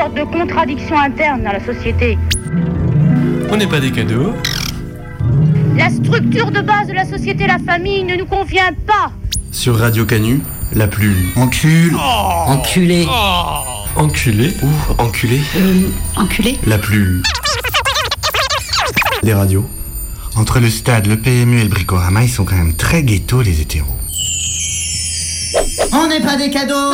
sorte de contradiction interne dans la société. On n'est pas des cadeaux. La structure de base de la société, la famille, ne nous convient pas. Sur Radio Canu, la plus... Enculé. Enculé ou enculé Enculé. La plus... Des radios. Entre le stade, le PMU et le Bricorama, ils sont quand même très ghettos, les hétéros. On n'est pas des cadeaux.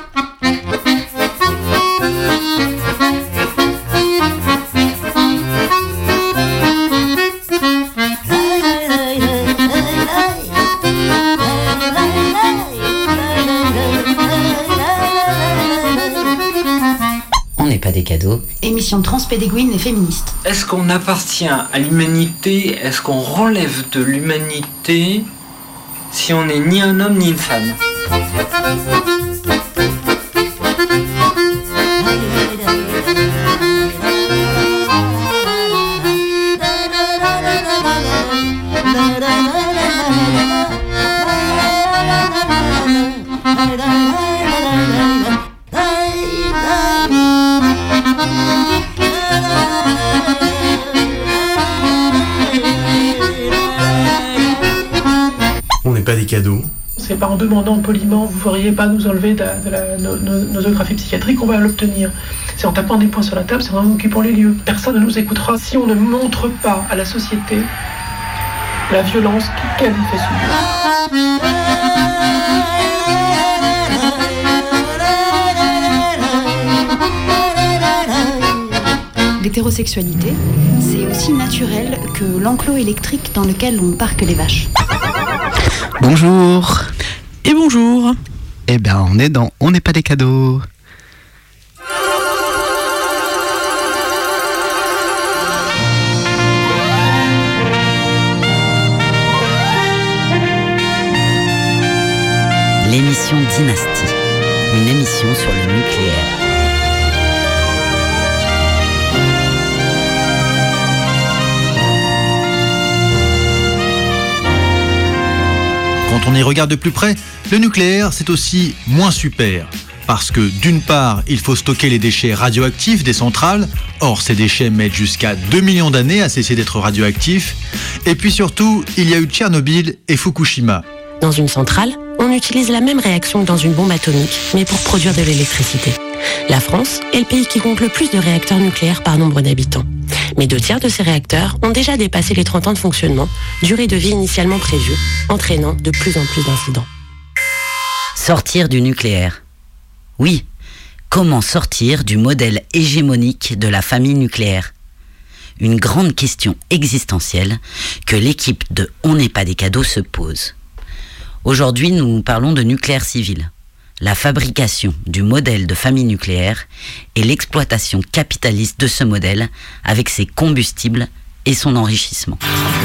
On n'est pas des cadeaux. Émission transpédéguine et féministe. Est-ce qu'on appartient à l'humanité? Est-ce qu'on relève de l'humanité si on n'est ni un homme ni une femme? On n'est pas des cadeaux. C'est pas en demandant poliment, vous ne pourriez pas nous enlever de la nosographie psychiatrique qu'on va l'obtenir. C'est en tapant des poings sur la table, c'est en occupant les lieux. Personne ne nous écoutera si on ne montre pas à la société la violence qu'elle nous fait subir. L'hétérosexualité, c'est aussi naturel que l'enclos électrique dans lequel on parque les vaches. Bonjour. Et bonjour. Eh bien, on est dans On n'est pas des cadeaux. L'émission Dynastie, une émission sur le nucléaire. Quand on y regarde de plus près, le nucléaire, c'est aussi moins super. Parce que d'une part, il faut stocker les déchets radioactifs des centrales. Or, ces déchets mettent jusqu'à 2 millions d'années à cesser d'être radioactifs. Et puis surtout, il y a eu Tchernobyl et Fukushima. Dans une centrale, on utilise la même réaction que dans une bombe atomique, mais pour produire de l'électricité. La France est le pays qui compte le plus de réacteurs nucléaires par nombre d'habitants. Mais 2/3 de ces réacteurs ont déjà dépassé les 30 ans de fonctionnement, durée de vie initialement prévue, entraînant de plus en plus d'incidents. Sortir du nucléaire. Oui, comment sortir du modèle hégémonique de la famille nucléaire? Une grande question existentielle que l'équipe de On n'est pas des cadeaux se pose. Aujourd'hui, nous parlons de nucléaire civil, la fabrication du modèle de famille nucléaire et l'exploitation capitaliste de ce modèle avec ses combustibles et son enrichissement.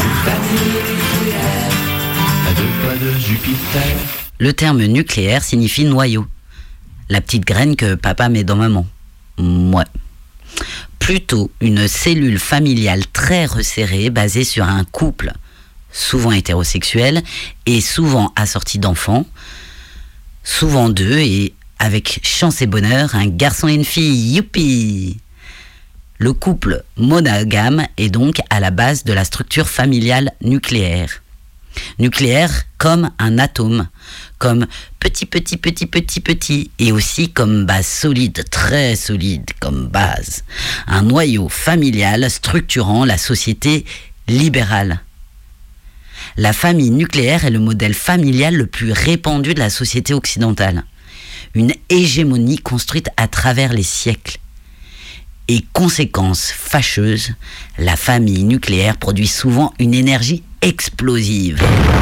Le terme nucléaire signifie noyau, la petite graine que papa met dans maman. Ouais. Plutôt une cellule familiale très resserrée basée sur un couple, souvent hétérosexuel et souvent assorti d'enfants, souvent deux et avec chance et bonheur, un garçon et une fille, youpi! Le couple monogame est donc à la base de la structure familiale nucléaire. Nucléaire comme un atome, comme petit, et aussi comme base solide, très solide comme base. Un noyau familial structurant la société libérale. La famille nucléaire est le modèle familial le plus répandu de la société occidentale. Une hégémonie construite à travers les siècles. Et conséquence fâcheuse, la famille nucléaire produit souvent une énergie explosive.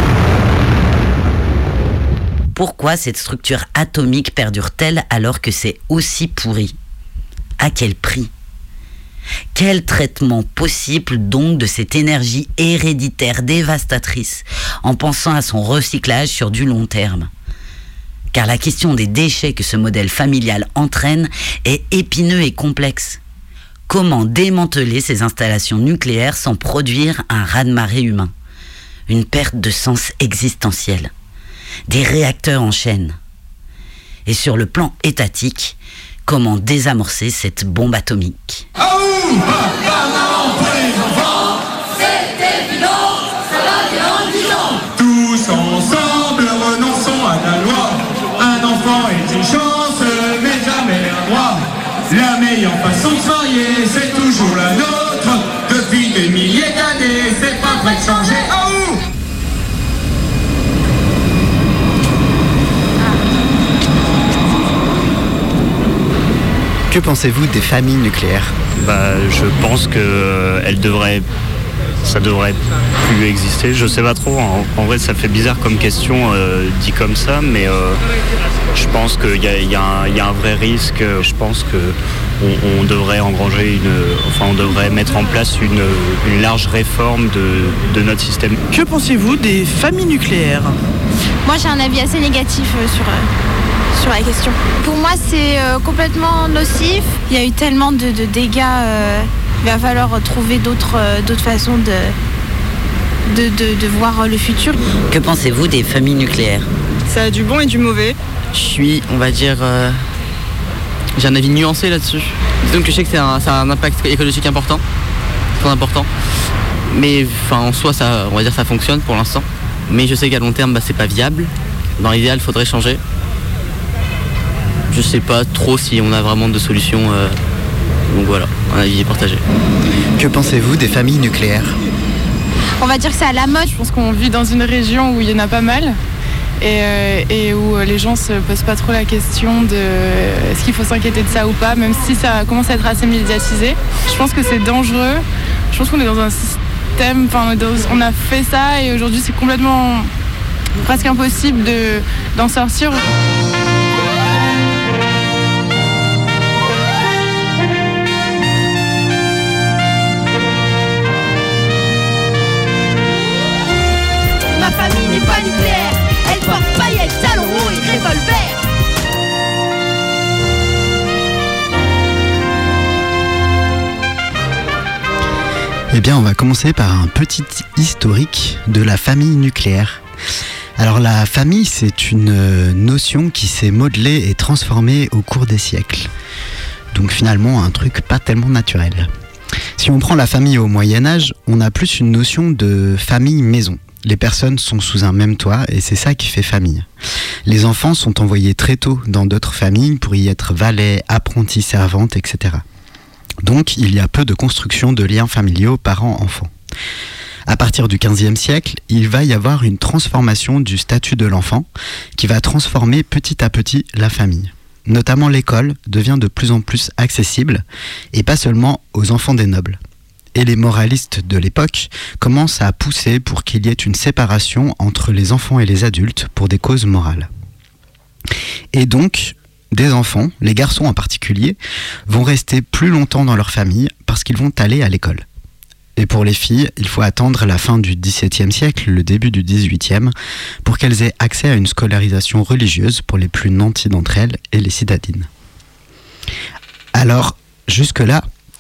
Pourquoi cette structure atomique perdure-t-elle alors que c'est aussi pourri? À quel prix? Quel traitement possible donc de cette énergie héréditaire dévastatrice en pensant à son recyclage sur du long terme? Car la question des déchets que ce modèle familial entraîne est épineux et complexe. Comment démanteler ces installations nucléaires sans produire un raz-de-marée humain? Une perte de sens existentiel. Des réacteurs en chaîne. Et sur le plan étatique, Comment désamorcer cette bombe atomique? Tous ensemble, renonçons à la loi. Un enfant est une chance, mais jamais un droit. La meilleure façon de se marier, c'est toujours la nôtre. Depuis des milliers d'années, c'est pas prêt de changer. Que pensez-vous des familles nucléaires ? Je pense que ça devrait plus exister. Je sais pas trop. En vrai, ça fait bizarre comme question dit comme ça, mais je pense qu'il y a un vrai risque. Je pense que on devrait on devrait mettre en place une large réforme de notre système. Que pensez-vous des familles nucléaires ? Moi, j'ai un avis assez négatif sur la question. Pour moi, c'est complètement nocif. Il y a eu tellement de dégâts. Il va falloir trouver d'autres façons de voir le futur. Que pensez-vous des familles nucléaires ? Ça a du bon et du mauvais. Je suis, on va dire, j'ai un avis nuancé là-dessus. Donc je sais que ça a un impact écologique important, très important. Mais en soi, on va dire ça fonctionne pour l'instant. Mais je sais qu'à long terme, c'est pas viable. Dans l'idéal, il faudrait changer. Je sais pas trop si on a vraiment de solutions. Donc voilà, un avis partagé. Que pensez-vous des familles nucléaires ? On va dire que c'est à la mode. Je pense qu'on vit dans une région où il y en a pas mal et où les gens se posent pas trop la question de est-ce qu'il faut s'inquiéter de ça ou pas, même si ça commence à être assez médiatisé. Je pense que c'est dangereux. Je pense qu'on est dans un système, on a fait ça et aujourd'hui c'est complètement presque impossible d'en sortir. Ma famille n'est pas nucléaire, elle porte paillettes, talons hauts et revolver. Eh bien, on va commencer par un petit historique de la famille nucléaire. Alors, la famille, c'est une notion qui s'est modelée et transformée au cours des siècles. Donc finalement, un truc pas tellement naturel. Si on prend la famille au Moyen-Âge, on a plus une notion de famille-maison. Les personnes sont sous un même toit et c'est ça qui fait famille. Les enfants sont envoyés très tôt dans d'autres familles pour y être valets, apprentis, servantes, etc. Donc il y a peu de construction de liens familiaux parents-enfants. À partir du XVe siècle, il va y avoir une transformation du statut de l'enfant qui va transformer petit à petit la famille. Notamment l'école devient de plus en plus accessible et pas seulement aux enfants des nobles. Et les moralistes de l'époque commencent à pousser pour qu'il y ait une séparation entre les enfants et les adultes pour des causes morales. Et donc, des enfants, les garçons en particulier, vont rester plus longtemps dans leur famille parce qu'ils vont aller à l'école. Et pour les filles, il faut attendre la fin du XVIIe siècle, le début du XVIIIe, pour qu'elles aient accès à une scolarisation religieuse pour les plus nantis d'entre elles et les citadines. Alors, jusque-là,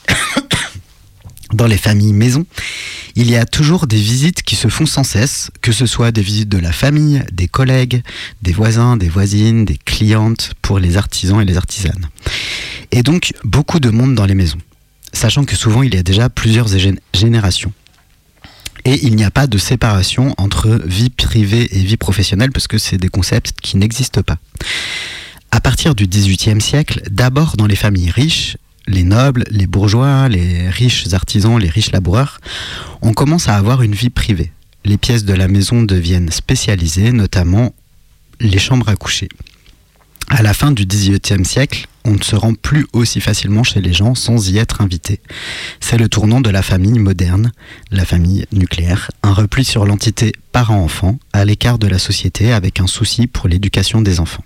dans les familles maisons, il y a toujours des visites qui se font sans cesse, que ce soit des visites de la famille, des collègues, des voisins, des voisines, des clientes pour les artisans et les artisanes. Et donc, beaucoup de monde dans les maisons, sachant que souvent il y a déjà plusieurs générations. Et il n'y a pas de séparation entre vie privée et vie professionnelle parce que c'est des concepts qui n'existent pas. À partir du XVIIIe siècle, d'abord dans les familles riches, les nobles, les bourgeois, les riches artisans, les riches laboureurs, on commence à avoir une vie privée. Les pièces de la maison deviennent spécialisées, notamment les chambres à coucher. À la fin du XVIIIe siècle, on ne se rend plus aussi facilement chez les gens sans y être invité. C'est le tournant de la famille moderne, la famille nucléaire, un repli sur l'entité parent-enfant, à l'écart de la société avec un souci pour l'éducation des enfants.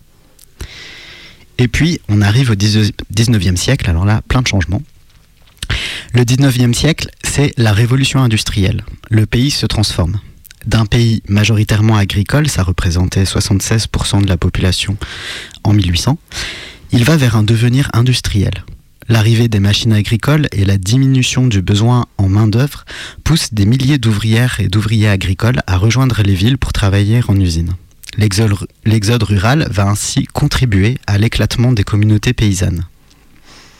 Et puis, on arrive au 19e siècle, alors là, plein de changements. Le 19e siècle, c'est la révolution industrielle. Le pays se transforme. D'un pays majoritairement agricole, ça représentait 76% de la population en 1800, il va vers un devenir industriel. L'arrivée des machines agricoles et la diminution du besoin en main-d'œuvre poussent des milliers d'ouvrières et d'ouvriers agricoles à rejoindre les villes pour travailler en usine. L'exode rural va ainsi contribuer à l'éclatement des communautés paysannes.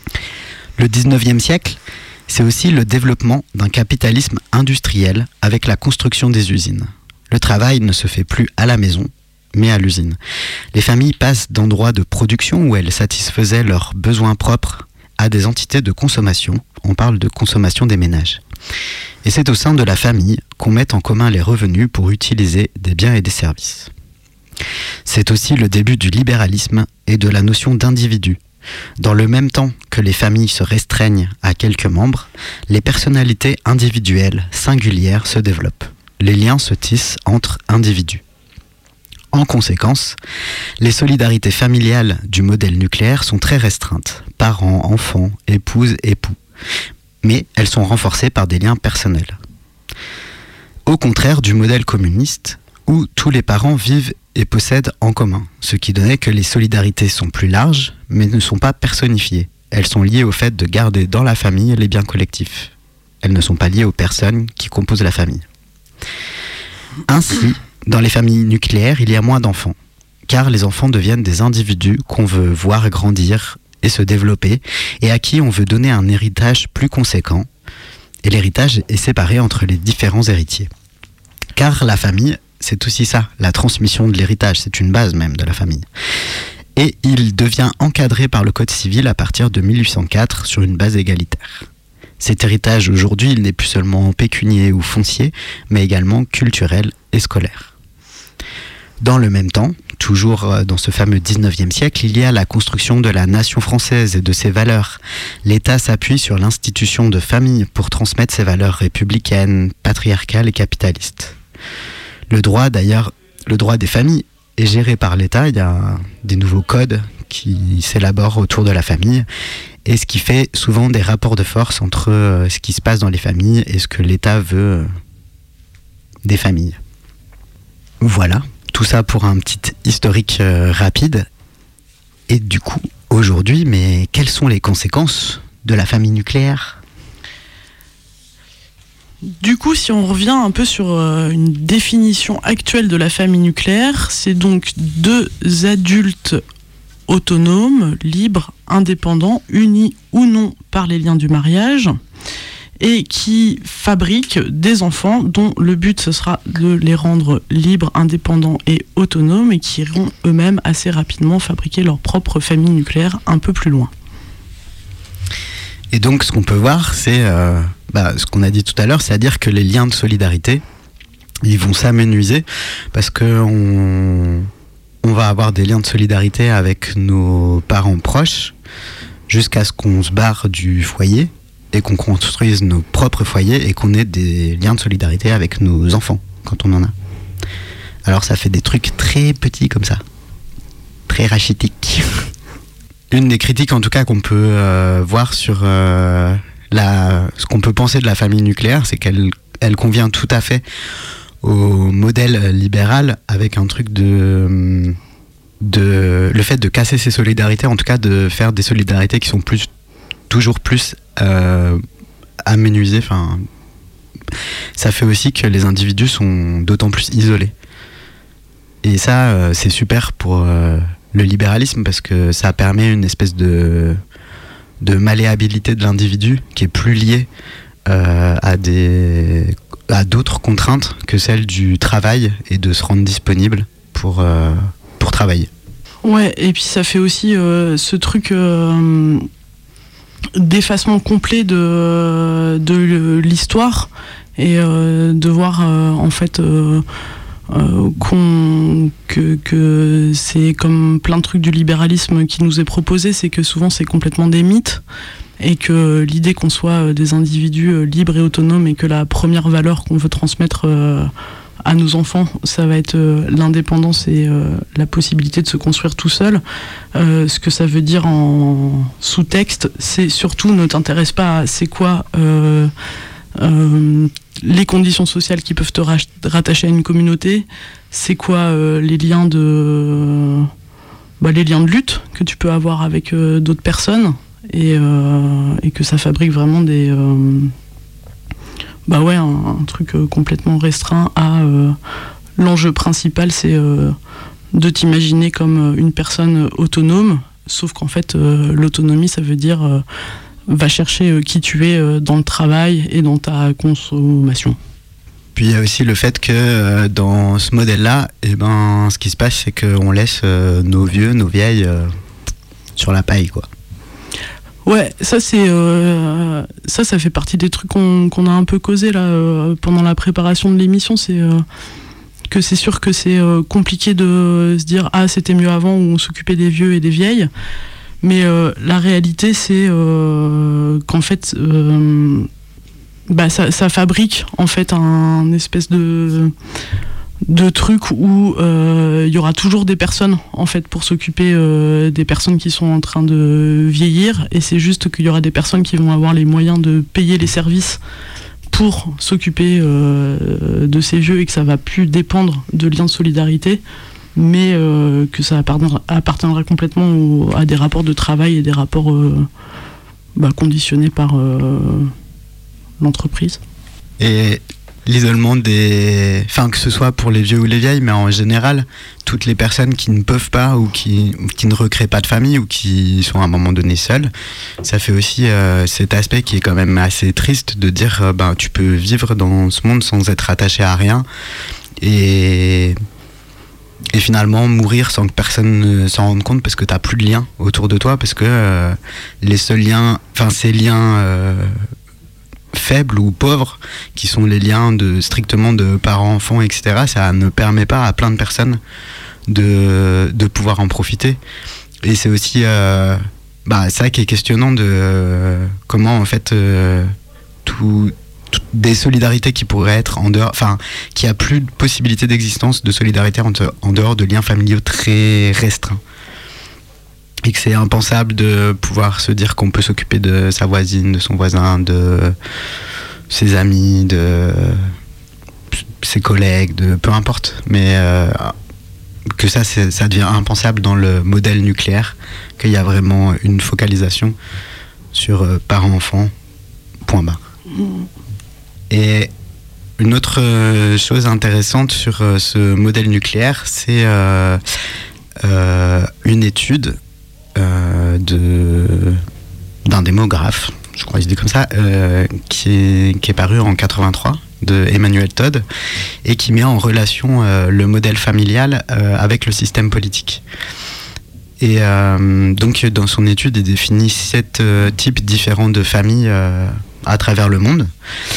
Le 19e siècle, c'est aussi le développement d'un capitalisme industriel avec la construction des usines. Le travail ne se fait plus à la maison, mais à l'usine. Les familles passent d'endroits de production où elles satisfaisaient leurs besoins propres à des entités de consommation. On parle de consommation des ménages. Et c'est au sein de la famille qu'on met en commun les revenus pour utiliser des biens et des services. C'est aussi le début du libéralisme et de la notion d'individu. Dans le même temps que les familles se restreignent à quelques membres, les personnalités individuelles singulières se développent. Les liens se tissent entre individus. En conséquence, les solidarités familiales du modèle nucléaire sont très restreintes, parents, enfants, épouses, époux. Mais elles sont renforcées par des liens personnels. Au contraire du modèle communiste, où tous les parents vivent et possèdent en commun, ce qui donnait que les solidarités sont plus larges, mais ne sont pas personnifiées. Elles sont liées au fait de garder dans la famille les biens collectifs. Elles ne sont pas liées aux personnes qui composent la famille. Ainsi, dans les familles nucléaires, il y a moins d'enfants, car les enfants deviennent des individus qu'on veut voir grandir et se développer, et à qui on veut donner un héritage plus conséquent, et l'héritage est séparé entre les différents héritiers. Car la famille, c'est aussi ça, la transmission de l'héritage, c'est une base même de la famille. Et il devient encadré par le Code civil à partir de 1804 sur une base égalitaire. Cet héritage, aujourd'hui, il n'est plus seulement pécunier ou foncier, mais également culturel et scolaire. Dans le même temps, toujours dans ce fameux 19e siècle, il y a la construction de la nation française et de ses valeurs. L'État s'appuie sur l'institution de famille pour transmettre ses valeurs républicaines, patriarcales et capitalistes. Le droit des familles est géré par l'État. Il y a des nouveaux codes qui s'élaborent autour de la famille, et ce qui fait souvent des rapports de force entre ce qui se passe dans les familles et ce que l'État veut des familles. Voilà, tout ça pour un petit historique rapide. Et du coup, aujourd'hui, mais quelles sont les conséquences de la famille nucléaire ? Du coup, si on revient un peu sur une définition actuelle de la famille nucléaire, c'est donc 2 adultes autonomes, libres, indépendants, unis ou non par les liens du mariage, et qui fabriquent des enfants dont le but ce sera de les rendre libres, indépendants et autonomes, et qui iront eux-mêmes assez rapidement fabriquer leur propre famille nucléaire un peu plus loin. Et donc ce qu'on peut voir, c'est ce qu'on a dit tout à l'heure, c'est-à-dire que les liens de solidarité, ils vont s'amenuiser parce que on va avoir des liens de solidarité avec nos parents proches jusqu'à ce qu'on se barre du foyer et qu'on construise nos propres foyers et qu'on ait des liens de solidarité avec nos enfants quand on en a. Alors ça fait des trucs très petits comme ça, très rachitiques. Une des critiques en tout cas qu'on peut voir sur ce qu'on peut penser de la famille nucléaire, c'est qu'elle convient tout à fait au modèle libéral, avec un truc de le fait de casser ces solidarités, en tout cas de faire des solidarités qui sont toujours plus amenuisées. Enfin, ça fait aussi que les individus sont d'autant plus isolés. Et ça, c'est super pour le libéralisme, parce que ça permet une espèce de malléabilité de l'individu qui est plus liée à d'autres contraintes que celles du travail et de se rendre disponible pour travailler. Ouais, et puis ça fait aussi ce truc d'effacement complet de l'histoire, et de voir en fait que c'est comme plein de trucs du libéralisme qui nous est proposé, c'est que souvent c'est complètement des mythes, et que l'idée qu'on soit des individus libres et autonomes, et que la première valeur qu'on veut transmettre à nos enfants, ça va être l'indépendance et la possibilité de se construire tout seul. Ce que ça veut dire en sous-texte, c'est surtout ne t'intéresse pas à c'est quoi les conditions sociales qui peuvent te rattacher à une communauté, c'est quoi les liens de lutte que tu peux avoir avec d'autres personnes, et que ça fabrique vraiment des un truc complètement restreint à l'enjeu principal, c'est de t'imaginer comme une personne autonome, sauf qu'en fait, l'autonomie, ça veut dire va chercher qui tu es dans le travail et dans ta consommation. Puis il y a aussi le fait que dans ce modèle-là, ce qui se passe, c'est qu'on laisse nos vieux, nos vieilles sur la paille, quoi. Ouais, ça c'est ça fait partie des trucs qu'on a un peu causé là pendant la préparation de l'émission. C'est que c'est sûr que c'est compliqué de se dire c'était mieux avant où on s'occupait des vieux et des vieilles. Mais la réalité c'est qu'en fait ça fabrique en fait un espèce de truc où il y aura toujours des personnes en fait pour s'occuper des personnes qui sont en train de vieillir, et c'est juste qu'il y aura des personnes qui vont avoir les moyens de payer les services pour s'occuper de ces vieux, et que ça va plus dépendre de liens de solidarité, mais que ça appartiendra complètement à des rapports de travail et des rapports conditionnés par l'entreprise. Et l'isolement que ce soit pour les vieux ou les vieilles, mais en général, toutes les personnes qui ne peuvent pas ou qui ne recréent pas de famille ou qui sont à un moment donné seules, ça fait aussi cet aspect qui est quand même assez triste de dire tu peux vivre dans ce monde sans être attaché à rien et finalement mourir sans que personne ne s'en rende compte parce que t'as plus de liens autour de toi, parce que les seuls liens, ces liens faibles ou pauvres, qui sont les liens strictement de parents-enfants, etc., ça ne permet pas à plein de personnes de pouvoir en profiter. Et c'est aussi ça qui est questionnant de comment en fait des solidarités qui pourraient être en dehors, qui a plus de possibilité d'existence de solidarité en dehors de liens familiaux très restreints. Et que c'est impensable de pouvoir se dire qu'on peut s'occuper de sa voisine, de son voisin, de ses amis, de ses collègues, de peu importe. Mais que ça devient impensable dans le modèle nucléaire, qu'il y a vraiment une focalisation sur parents-enfants, point barre. Et une autre chose intéressante sur ce modèle nucléaire, c'est une étude d'un démographe, je crois qu'il se dit comme ça, qui est paru en 83, de Emmanuel Todd, et qui met en relation le modèle familial avec le système politique. Et donc dans son étude, il définit 7 types différents de familles à travers le monde,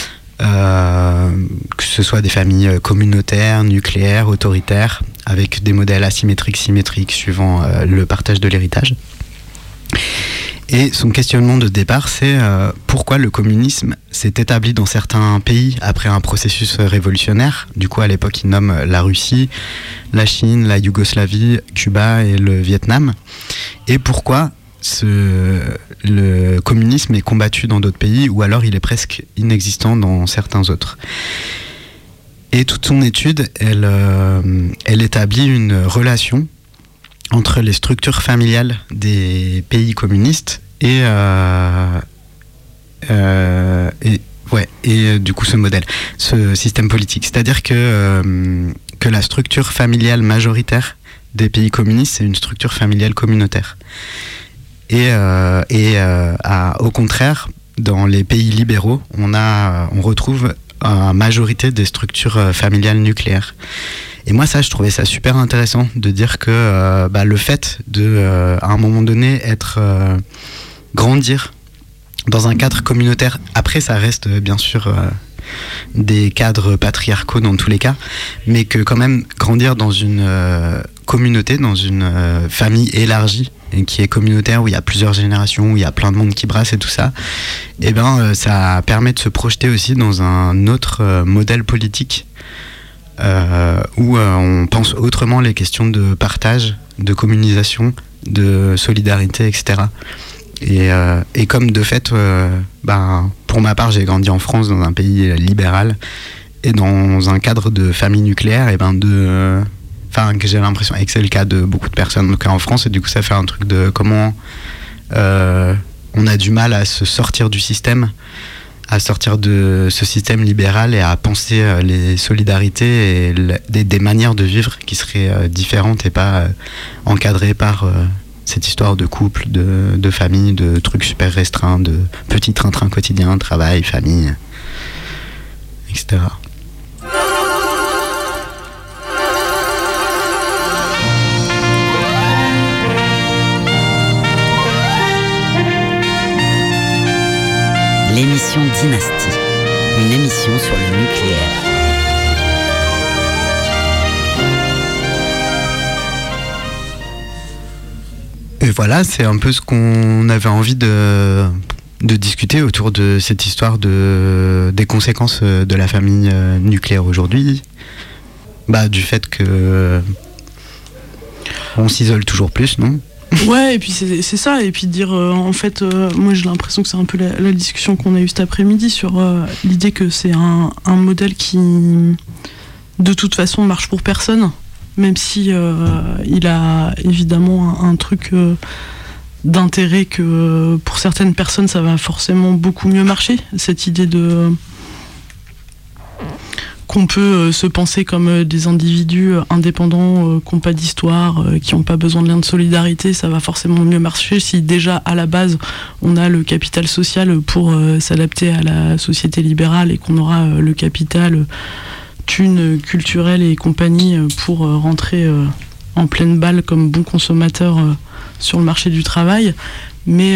que ce soit des familles communautaires, nucléaires, autoritaires, avec des modèles asymétriques, symétriques, suivant le partage de l'héritage. Et son questionnement de départ, c'est pourquoi le communisme s'est établi dans certains pays après un processus révolutionnaire. Du coup, à l'époque, il nomme la Russie, la Chine, la Yougoslavie, Cuba et le Vietnam. Et pourquoi le communisme est combattu dans d'autres pays, ou alors il est presque inexistant dans certains autres. Et toute son étude, elle établit une relation entre les structures familiales des pays communistes et du coup ce modèle, ce système politique. C'est-à-dire que la structure familiale majoritaire des pays communistes, c'est une structure familiale communautaire. Et au contraire, dans les pays libéraux, on retrouve en majorité des structures familiales nucléaires. Et moi, je trouvais ça super intéressant de dire que le fait de, à un moment donné, grandir dans un cadre communautaire, après ça reste bien sûr des cadres patriarcaux dans tous les cas, mais que quand même grandir dans une communauté, dans une famille élargie, et qui est communautaire, où il y a plusieurs générations, où il y a plein de monde qui brasse et tout ça, et ça permet de se projeter aussi dans un autre modèle politique, où on pense autrement les questions de partage, de communisation, de solidarité, etc. Et comme de fait, pour ma part, j'ai grandi en France, dans un pays libéral, et dans un cadre de famille nucléaire, que j'ai l'impression, et que c'est le cas de beaucoup de personnes donc en France, et du coup ça fait un truc de comment on a du mal à se sortir du système, à sortir de ce système libéral, et à penser les solidarités et des manières de vivre qui seraient différentes et pas encadrées par cette histoire de couple, de famille, de trucs super restreints, de petits train-train quotidiens, travail, famille, etc. L'émission Dynastie, une émission sur le nucléaire. Et voilà, c'est un peu ce qu'on avait envie de discuter autour de cette histoire des conséquences de la famille nucléaire aujourd'hui. Du fait que on s'isole toujours plus, non ? Ouais, et puis c'est ça, et puis dire, en fait, moi j'ai l'impression que c'est un peu la discussion qu'on a eue cet après-midi sur l'idée que c'est un modèle qui, de toute façon, marche pour personne, même si il a évidemment un truc d'intérêt que pour certaines personnes ça va forcément beaucoup mieux marcher, cette idée qu'on peut se penser comme des individus indépendants, qui n'ont pas d'histoire, qui n'ont pas besoin de lien de solidarité, ça va forcément mieux marcher si déjà à la base on a le capital social pour s'adapter à la société libérale et qu'on aura le capital thunes culturelle et compagnie pour rentrer en pleine balle comme bon consommateur sur le marché du travail, mais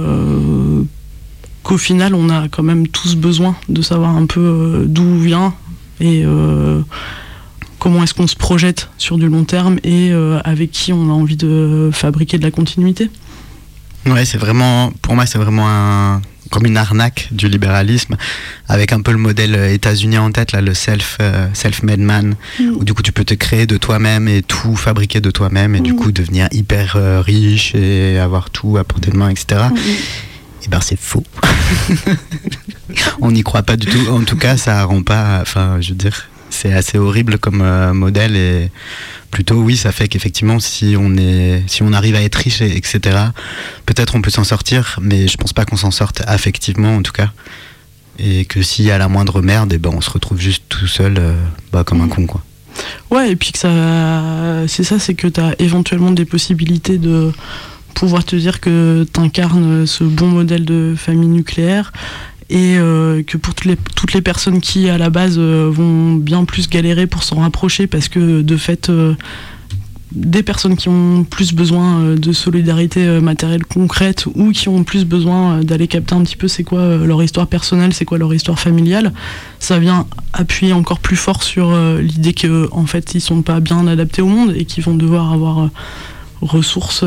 qu'au final on a quand même tous besoin de savoir un peu d'où vient et comment est-ce qu'on se projette sur du long terme et avec qui on a envie de fabriquer de la continuité. Ouais, pour moi c'est vraiment comme une arnaque du libéralisme, avec un peu le modèle états-unien en tête, là, le self-made man, où du coup tu peux te créer de toi-même et tout fabriquer de toi-même et du coup devenir hyper riche et avoir tout à portée de main, etc. Et c'est faux. On n'y croit pas du tout. En tout cas, ça rend pas. Je veux dire, c'est assez horrible comme modèle et plutôt, oui, ça fait qu'effectivement, si on arrive à être riche, etc., peut-être on peut s'en sortir, mais je pense pas qu'on s'en sorte affectivement, en tout cas. Et que s'il y a la moindre merde, on se retrouve juste tout seul, comme un con, quoi. Ouais, et puis que c'est que t'as éventuellement des possibilités de pouvoir te dire que t'incarnes ce bon modèle de famille nucléaire et que pour toutes les personnes qui à la base vont bien plus galérer pour s'en rapprocher parce que de fait des personnes qui ont plus besoin de solidarité matérielle concrète ou qui ont plus besoin d'aller capter un petit peu c'est quoi leur histoire personnelle, c'est quoi leur histoire familiale, ça vient appuyer encore plus fort sur l'idée que en fait ils sont pas bien adaptés au monde et qu'ils vont devoir avoir ressources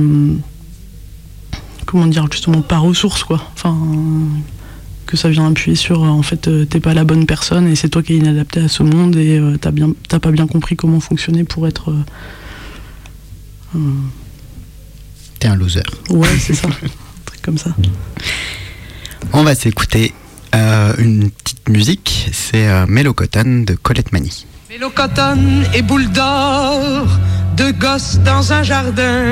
pas ressources quoi, que ça vient appuyer sur en fait t'es pas la bonne personne et c'est toi qui es inadapté à ce monde et t'as pas bien compris comment fonctionner pour être t'es un loser. Ouais, c'est ça. Un truc comme ça. On va s'écouter une petite musique, c'est Mellow Cotton de Colette Mani. Mellow Cotton et boule d'or, deux gosses dans un jardin.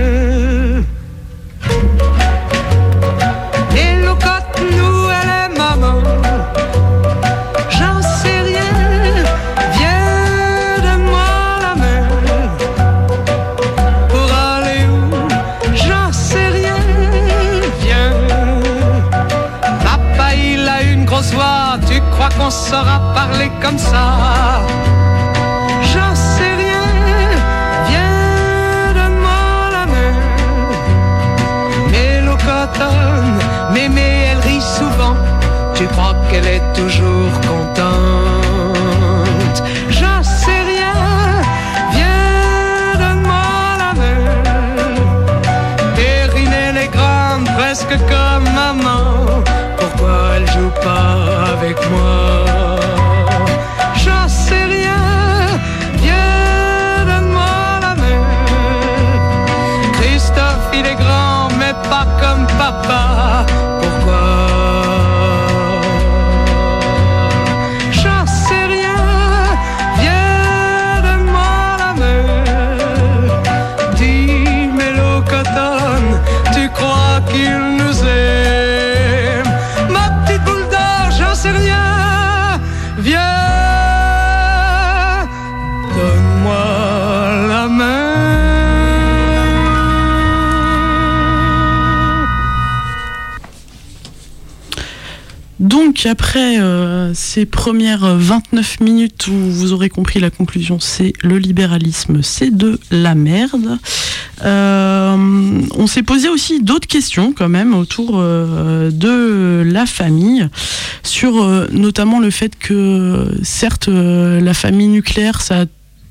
Mellow Cotton, où elle est maman? J'en sais rien, viens donne-moi la main. Pour aller où? J'en sais rien, viens. Papa il a une grosse voix, tu crois qu'on saura parler comme ça? J'en sais rien, viens donne-moi la main. Mellow Cotton, mémé elle rit souvent, tu crois qu'elle est toujours contente? J'en sais rien, viens donne-moi la main. Perrine elle est grande, presque comme maman, pourquoi elle joue pas avec moi? J'en sais rien. donc après ces premières 29 minutes où vous aurez compris la conclusion, c'est le libéralisme, c'est de la merde. On s'est posé aussi d'autres questions quand même autour de la famille, sur notamment le fait que certes la famille nucléaire, ça,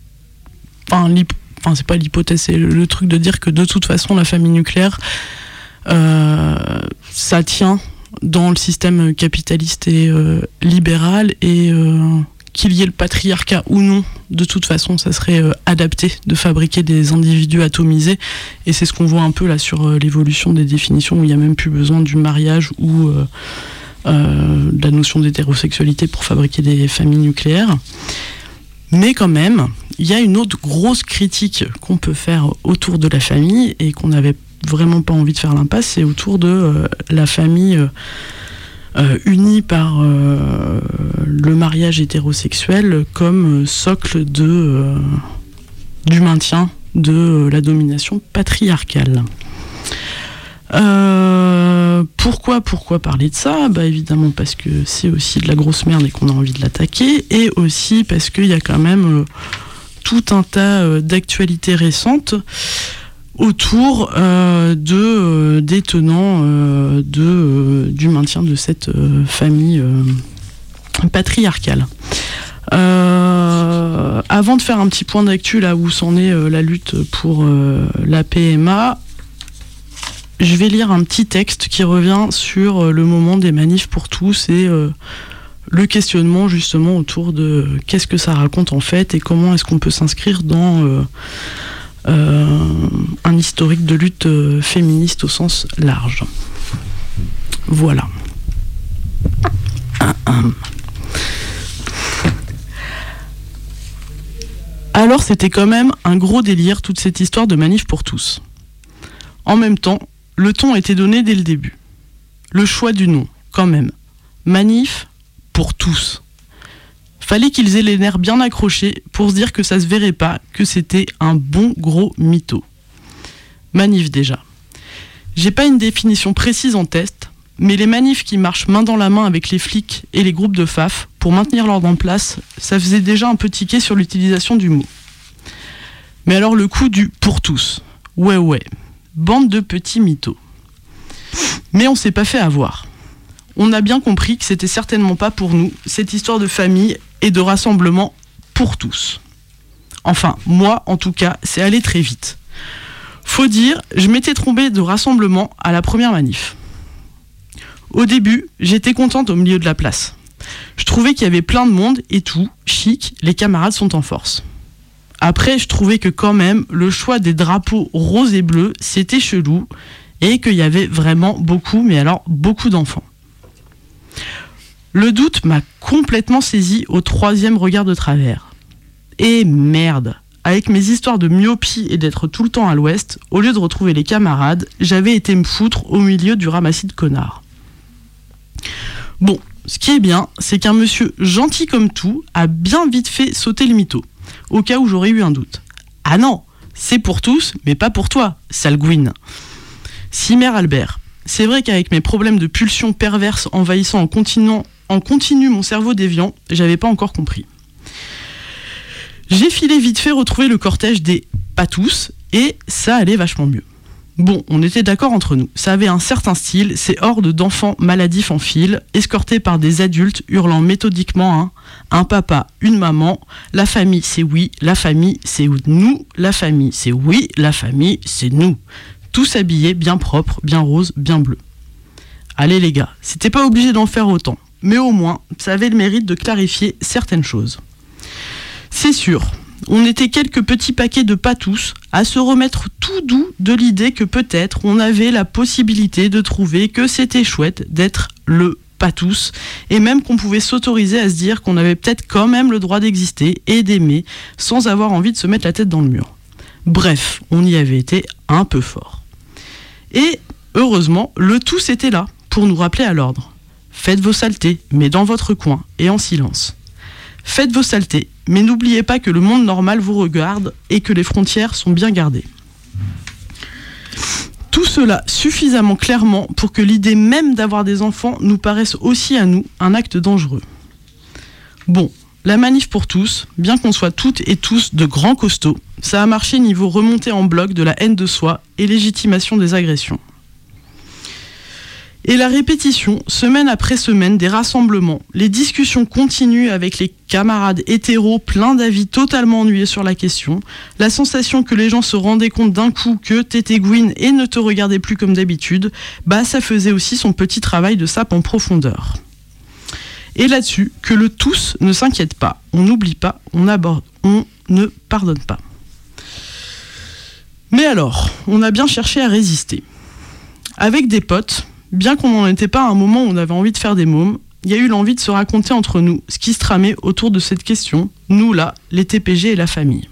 c'est pas l'hypothèse, c'est le truc de dire que de toute façon la famille nucléaire, ça tient dans le système capitaliste et libéral, et qu'il y ait le patriarcat ou non, de toute façon ça serait adapté de fabriquer des individus atomisés, et c'est ce qu'on voit un peu là sur l'évolution des définitions, où il n'y a même plus besoin du mariage ou de la notion d'hétérosexualité pour fabriquer des familles nucléaires. Mais quand même, il y a une autre grosse critique qu'on peut faire autour de la famille, et qu'on n'avait vraiment pas envie de faire l'impasse, c'est autour de la famille unie par le mariage hétérosexuel comme socle du maintien de la domination patriarcale. Pourquoi parler de ça ? Évidemment parce que c'est aussi de la grosse merde et qu'on a envie de l'attaquer, et aussi parce qu'il y a quand même tout un tas d'actualités récentes autour des tenants du maintien de cette famille patriarcale. Avant de faire un petit point d'actu là où s'en est la lutte pour la PMA, je vais lire un petit texte qui revient sur le moment des manifs pour tous et le questionnement justement autour de qu'est-ce que ça raconte en fait, et comment est-ce qu'on peut s'inscrire dans un historique de lutte féministe au sens large. Voilà. Alors c'était quand même un gros délire toute cette histoire de manif pour tous. En même temps, le ton était donné dès le début. Le choix du nom, quand même. Manif pour tous. Fallait qu'ils aient les nerfs bien accrochés pour se dire que ça se verrait pas, que c'était un bon gros mytho. Manif déjà. J'ai pas une définition précise en tête, mais les manifs qui marchent main dans la main avec les flics et les groupes de FAF pour maintenir l'ordre en place, ça faisait déjà un peu tiquer sur l'utilisation du mot. Mais alors le coup du pour tous. Ouais. Bande de petits mythos. Mais on s'est pas fait avoir. On a bien compris que c'était certainement pas pour nous, cette histoire de famille et de rassemblement pour tous. Enfin, moi, en tout cas, c'est allé très vite. Faut dire, je m'étais trompée de rassemblement à la première manif. Au début, j'étais contente au milieu de la place. Je trouvais qu'il y avait plein de monde et tout, chic, les camarades sont en force. Après, je trouvais que quand même, le choix des drapeaux roses et bleus, c'était chelou, et qu'il y avait vraiment beaucoup, mais alors beaucoup d'enfants. Le doute m'a complètement saisi au troisième regard de travers. Et merde, avec mes histoires de myopie et d'être tout le temps à l'ouest, au lieu de retrouver les camarades, j'avais été me foutre au milieu du ramassis de connards. Bon, ce qui est bien, c'est qu'un monsieur gentil comme tout a bien vite fait sauter le mytho, au cas où j'aurais eu un doute. Ah non, c'est pour tous, mais pas pour toi, sale gouine. Simer Albert, c'est vrai qu'avec mes problèmes de pulsions perverses envahissant en continu mon cerveau déviant, j'avais pas encore compris. J'ai filé vite fait retrouver le cortège des pas tous, et ça allait vachement mieux. Bon, on était d'accord entre nous, ça avait un certain style, ces hordes d'enfants maladifs en file, escortés par des adultes hurlant méthodiquement un papa, une maman, la famille c'est oui, la famille c'est nous, la famille c'est oui, la famille c'est nous. Tous habillés bien propres, bien roses, bien bleus. Allez les gars, c'était pas obligé d'en faire autant, mais au moins, ça avait le mérite de clarifier certaines choses. C'est sûr, on était quelques petits paquets de pas tous à se remettre tout doux de l'idée que peut-être on avait la possibilité de trouver que c'était chouette d'être le pas tous, et même qu'on pouvait s'autoriser à se dire qu'on avait peut-être quand même le droit d'exister et d'aimer sans avoir envie de se mettre la tête dans le mur. Bref, on y avait été un peu fort. Et heureusement, le tous était là pour nous rappeler à l'ordre. Faites vos saletés, mais dans votre coin et en silence. Faites vos saletés, mais n'oubliez pas que le monde normal vous regarde et que les frontières sont bien gardées. Tout cela suffisamment clairement pour que l'idée même d'avoir des enfants nous paraisse aussi à nous un acte dangereux. Bon, la manif pour tous, bien qu'on soit toutes et tous de grands costauds, ça a marché niveau remontée en bloc de la haine de soi et légitimation des agressions. Et la répétition, semaine après semaine, des rassemblements, les discussions continues avec les camarades hétéros pleins d'avis totalement ennuyés sur la question, la sensation que les gens se rendaient compte d'un coup que t'étais Gwyn et ne te regardaient plus comme d'habitude, bah ça faisait aussi son petit travail de sape en profondeur. Et là-dessus, que le tous ne s'inquiète pas, on n'oublie pas, on aborde, on ne pardonne pas. Mais alors, on a bien cherché à résister. Avec des potes, bien qu'on n'en était pas à un moment où on avait envie de faire des mômes, il y a eu l'envie de se raconter entre nous ce qui se tramait autour de cette question, nous là, les TPG et la famille.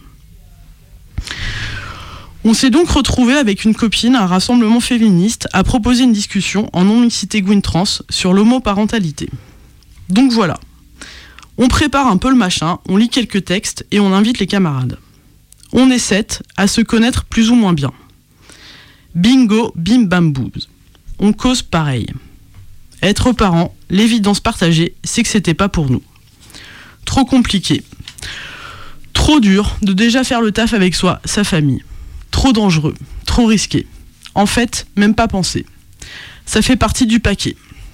On s'est donc retrouvés avec une copine à un rassemblement féministe à proposer une discussion en non-mixité Gwyn trans sur l'homoparentalité. Donc voilà, on prépare un peu le machin, on lit quelques textes et on invite les camarades. On est 7 à se connaître plus ou moins bien. Bingo, bim bam boobs. On cause pareil. Être parent, l'évidence partagée, c'est que c'était pas pour nous. Trop compliqué. Trop dur de déjà faire le taf avec soi, sa famille. Trop dangereux, trop risqué. En fait, même pas penser. Ça fait partie du paquet.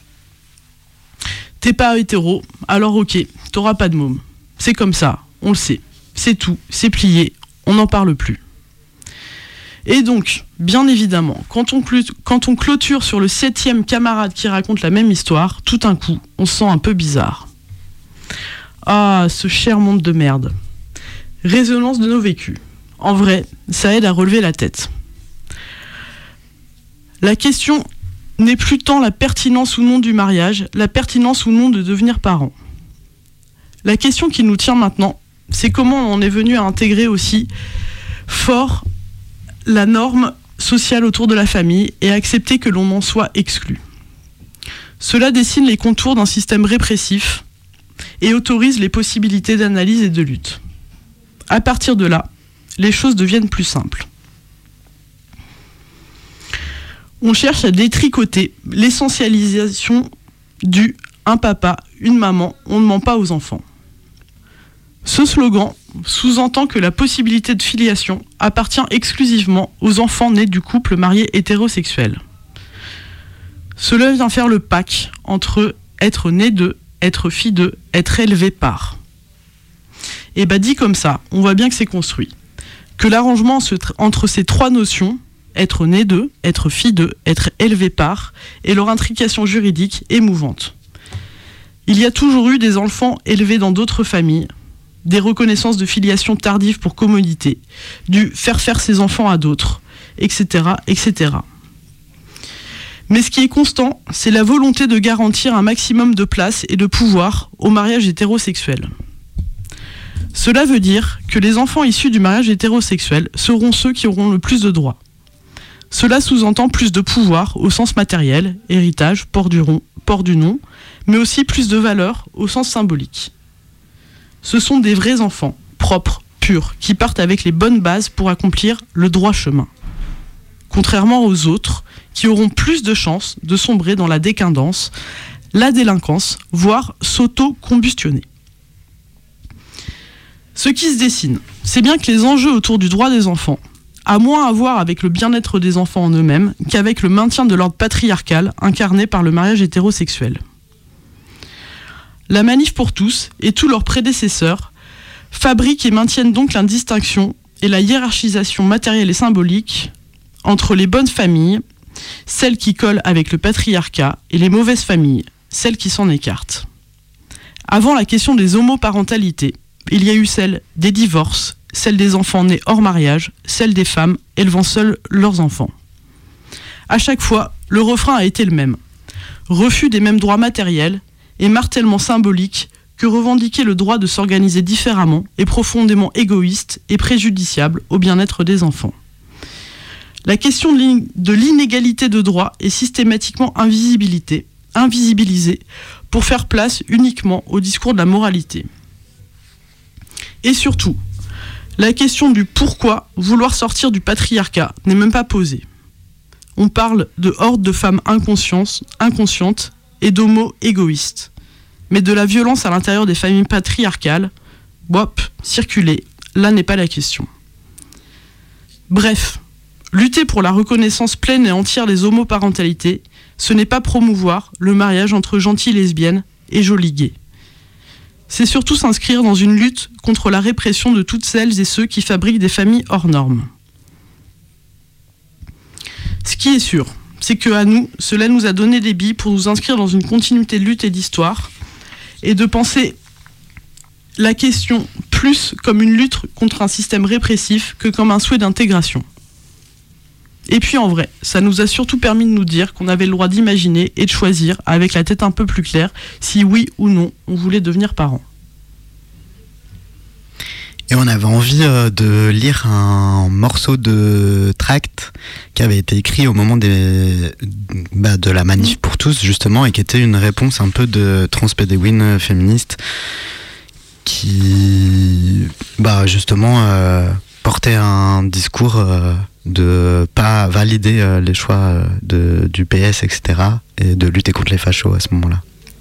T'es pas hétéro, alors ok, t'auras pas de môme. C'est comme ça, on le sait. C'est tout, c'est plié, on n'en parle plus. Et donc, bien évidemment, quand on clôture sur le 7e camarade qui raconte la même histoire, tout d'un coup, on se sent un peu bizarre. Ah, ce cher monde de merde. Résonance de nos vécus. En vrai, ça aide à relever la tête. La question n'est plus tant la pertinence ou non du mariage, la pertinence ou non de devenir parent. La question qui nous tient maintenant, c'est comment on en est venu à intégrer aussi fort la norme sociale autour de la famille et accepter que l'on en soit exclu. Cela dessine les contours d'un système répressif et autorise les possibilités d'analyse et de lutte. À partir de là, les choses deviennent plus simples. On cherche à détricoter l'essentialisation du « un papa, une maman, on ne ment pas aux enfants ». Ce slogan sous-entend que la possibilité de filiation appartient exclusivement aux enfants nés du couple marié hétérosexuel. Cela vient faire le pacte entre être né d'eux, être fille d'eux, être élevé par. Et bah dit comme ça, on voit bien que c'est construit. Que l'arrangement entre ces trois notions, être né d'eux, être fille d'eux, être élevé par, et leur intrication juridique émouvante. Il y a toujours eu des enfants élevés dans d'autres familles, des reconnaissances de filiation tardive pour commodité, du faire ses enfants à d'autres, etc., etc. Mais ce qui est constant, c'est la volonté de garantir un maximum de place et de pouvoir au mariage hétérosexuel. Cela veut dire que les enfants issus du mariage hétérosexuel seront ceux qui auront le plus de droits. Cela sous-entend plus de pouvoir au sens matériel, héritage, port du nom, mais aussi plus de valeur au sens symbolique. Ce sont des vrais enfants, propres, purs, qui partent avec les bonnes bases pour accomplir le droit chemin. Contrairement aux autres, qui auront plus de chances de sombrer dans la décadence, la délinquance, voire s'auto-combustionner. Ce qui se dessine, c'est bien que les enjeux autour du droit des enfants a moins à voir avec le bien-être des enfants en eux-mêmes qu'avec le maintien de l'ordre patriarcal incarné par le mariage hétérosexuel. La manif pour tous et tous leurs prédécesseurs fabriquent et maintiennent donc l'indistinction et la hiérarchisation matérielle et symbolique entre les bonnes familles, celles qui collent avec le patriarcat, et les mauvaises familles, celles qui s'en écartent. Avant la question des homoparentalités, il y a eu celle des divorces, celle des enfants nés hors mariage, celle des femmes élevant seules leurs enfants. À chaque fois, le refrain a été le même. Refus des mêmes droits matériels et martèlement symbolique que revendiquer le droit de s'organiser différemment est profondément égoïste et préjudiciable au bien-être des enfants. La question de l'inégalité de droit est systématiquement invisibilisée pour faire place uniquement au discours de la moralité. Et surtout, la question du pourquoi vouloir sortir du patriarcat n'est même pas posée. on parle de hordes de femmes inconscientes et d'homos égoïstes. Mais de la violence à l'intérieur des familles patriarcales, circuler, là n'est pas la question. Bref, lutter pour la reconnaissance pleine et entière des homoparentalités, ce n'est pas promouvoir le mariage entre gentilles lesbiennes et jolis gays. C'est surtout s'inscrire dans une lutte contre la répression de toutes celles et ceux qui fabriquent des familles hors normes. Ce qui est sûr, c'est que à nous, cela nous a donné des billes pour nous inscrire dans une continuité de lutte et d'histoire, et de penser la question plus comme une lutte contre un système répressif que comme un souhait d'intégration. Et puis en vrai, ça nous a surtout permis de nous dire qu'on avait le droit d'imaginer et de choisir, avec la tête un peu plus claire, si oui ou non on voulait devenir parent. Et on avait envie de lire un morceau de tract qui avait été écrit au moment de la manif pour tous, justement, et qui était une réponse un peu de transpédéguine féministe qui, justement, portait un discours de pas valider les choix du PS, etc., et de lutter contre les fachos à ce moment-là.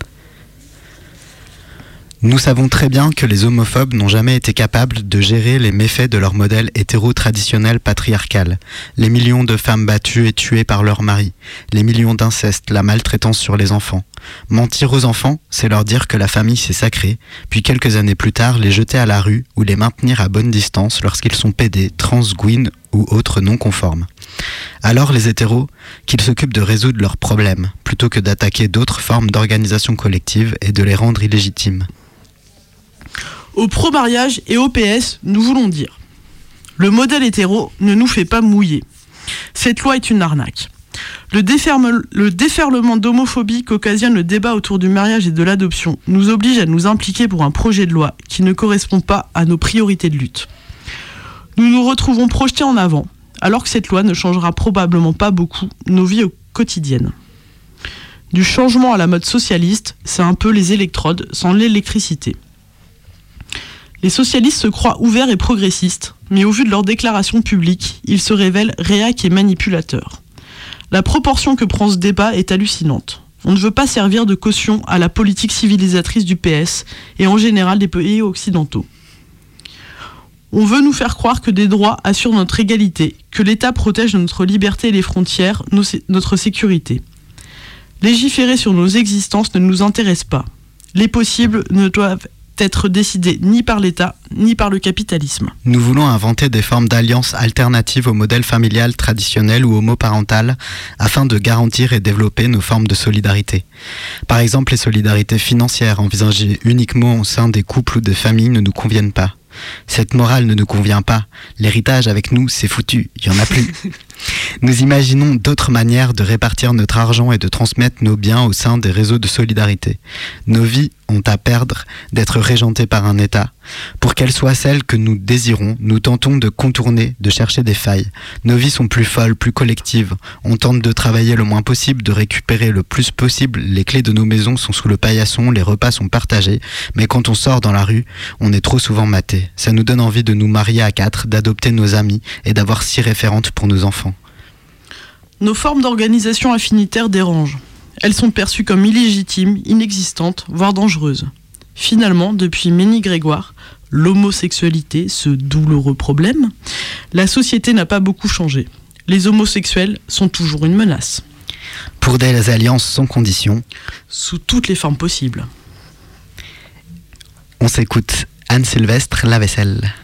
Nous savons très bien que les homophobes n'ont jamais été capables de gérer les méfaits de leur modèle hétéro-traditionnel patriarcal. Les millions de femmes battues et tuées par leurs maris, les millions d'incestes, la maltraitance sur les enfants. Mentir aux enfants, c'est leur dire que la famille c'est sacré, puis quelques années plus tard les jeter à la rue ou les maintenir à bonne distance lorsqu'ils sont pédés, transgouines ou autres non conformes. Alors les hétéros, qu'ils s'occupent de résoudre leurs problèmes, plutôt que d'attaquer d'autres formes d'organisation collective et de les rendre illégitimes. Au pro-mariage et au PS, nous voulons dire, le modèle hétéro ne nous fait pas mouiller. Cette loi est une arnaque. Le déferlement d'homophobie qu'occasionne le débat autour du mariage et de l'adoption nous oblige à nous impliquer pour un projet de loi qui ne correspond pas à nos priorités de lutte. Nous nous retrouvons projetés en avant, alors que cette loi ne changera probablement pas beaucoup nos vies quotidiennes. Du changement à la mode socialiste, c'est un peu les électrodes sans l'électricité. Les socialistes se croient ouverts et progressistes, mais au vu de leurs déclarations publiques, ils se révèlent réacs et manipulateurs. La proportion que prend ce débat est hallucinante. On ne veut pas servir de caution à la politique civilisatrice du PS et en général des pays occidentaux. On veut nous faire croire que des droits assurent notre égalité, que l'État protège notre liberté et les frontières, notre sécurité. Légiférer sur nos existences ne nous intéresse pas. Les possibles ne doivent être décidé ni par l'État, ni par le capitalisme. Nous voulons inventer des formes d'alliances alternatives au modèle familial traditionnel ou homoparental afin de garantir et développer nos formes de solidarité. Par exemple, les solidarités financières envisagées uniquement au sein des couples ou des familles ne nous conviennent pas. Cette morale ne nous convient pas. L'héritage avec nous, c'est foutu, il n'y en a plus. Nous imaginons d'autres manières de répartir notre argent et de transmettre nos biens au sein des réseaux de solidarité. Nos vies ont à perdre d'être régentées par un État. Pour qu'elles soient celles que nous désirons, nous tentons de contourner, de chercher des failles. Nos vies sont plus folles, plus collectives. On tente de travailler le moins possible, de récupérer le plus possible. Les clés de nos maisons sont sous le paillasson, les repas sont partagés. Mais quand on sort dans la rue, on est trop souvent maté. Ça nous donne envie de nous marier à 4, d'adopter nos amis et d'avoir 6 référentes pour nos enfants. Nos formes d'organisation affinitaire dérangent. Elles sont perçues comme illégitimes, inexistantes, voire dangereuses. Finalement, depuis Mény-Grégoire, l'homosexualité, ce douloureux problème, la société n'a pas beaucoup changé. Les homosexuels sont toujours une menace. Pour des alliances sans condition. Sous toutes les formes possibles. On s'écoute Anne-Sylvestre La Vaisselle.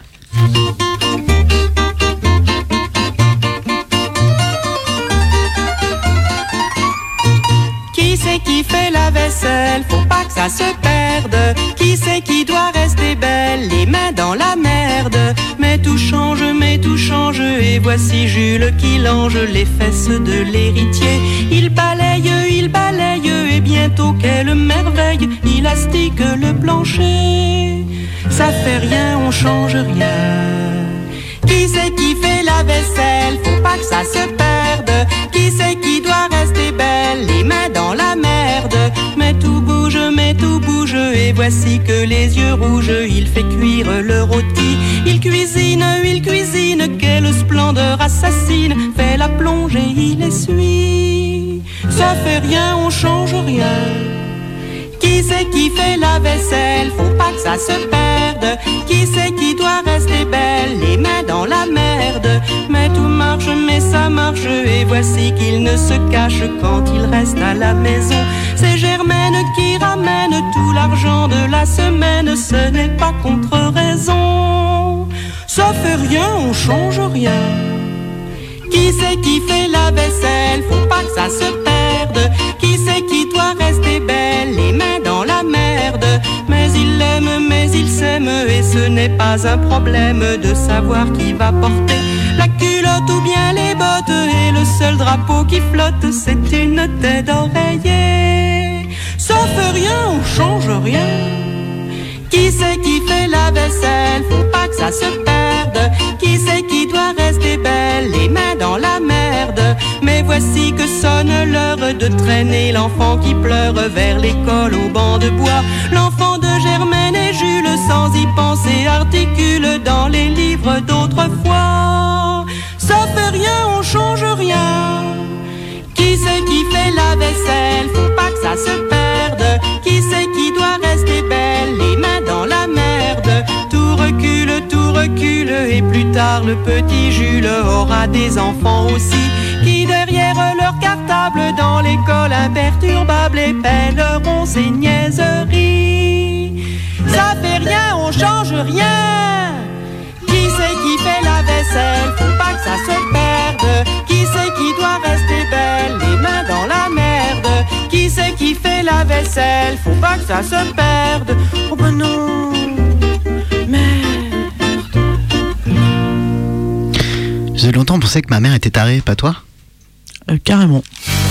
Qui c'est qui fait la vaisselle? Faut pas que ça se perde. Qui c'est qui doit rester belle? Les mains dans la merde. Mais tout change, et voici Jules qui lange les fesses de l'héritier. Il balaye, et bientôt quelle merveille, il astique le plancher. Ça fait rien, on change rien. Qui c'est qui fait la vaisselle? Faut pas que ça se perde. Qui c'est qui doit rester belle? Les mains dans la merde. Mais tout bouge, et voici que les yeux rouges, il fait cuire le rôti. Il cuisine, quelle splendeur. grandeur assassine, fait la plongée, il essuie. Ça fait rien, on change rien. Qui c'est qui fait la vaisselle? Faut pas que ça se perde. Qui c'est qui doit rester belle? Les mains dans la merde. Mais tout marche, mais ça marche. Et voici qu'il ne se cache quand il reste à la maison. C'est Germaine qui ramène tout l'argent de la semaine. Ce n'est pas contre raison. Ça fait rien, on change rien. Qui c'est qui fait la vaisselle? Faut pas que ça se perde. Qui c'est qui doit rester belle? Les mains dans la merde. Mais il l'aime, mais il s'aime. Et ce n'est pas un problème de savoir qui va porter la culotte ou bien les bottes. Et le seul drapeau qui flotte, c'est une tête d'oreiller. Ça fait rien, on change rien. Qui c'est qui fait la vaisselle? Faut pas que ça se perde. Qui c'est qui doit rester belle? Les mains dans la merde. Mais voici que sonne l'heure de traîner l'enfant qui pleure vers l'école au banc de bois. L'enfant de Germaine et Jules, sans y penser, articule dans les livres d'autrefois. Ça fait rien, on change rien. Qui c'est qui fait la vaisselle? Faut pas que ça se perde. Qui c'est qui doit rester belle? Les mains dans la merde. Tout recule, et plus tard le petit Jules aura des enfants aussi, qui derrière leur cartable dans l'école imperturbable épelleront ses niaiseries. Ça fait rien, on change rien. Qui c'est qui fait la vaisselle? Faut pas que ça se perde. Qui c'est qui doit rester belle? Les mains dans la merde. Qui c'est qui fait la vaisselle? Faut pas que ça se perde. Oh ben non. J'ai longtemps pensé que ma mère était tarée, pas toi? Carrément.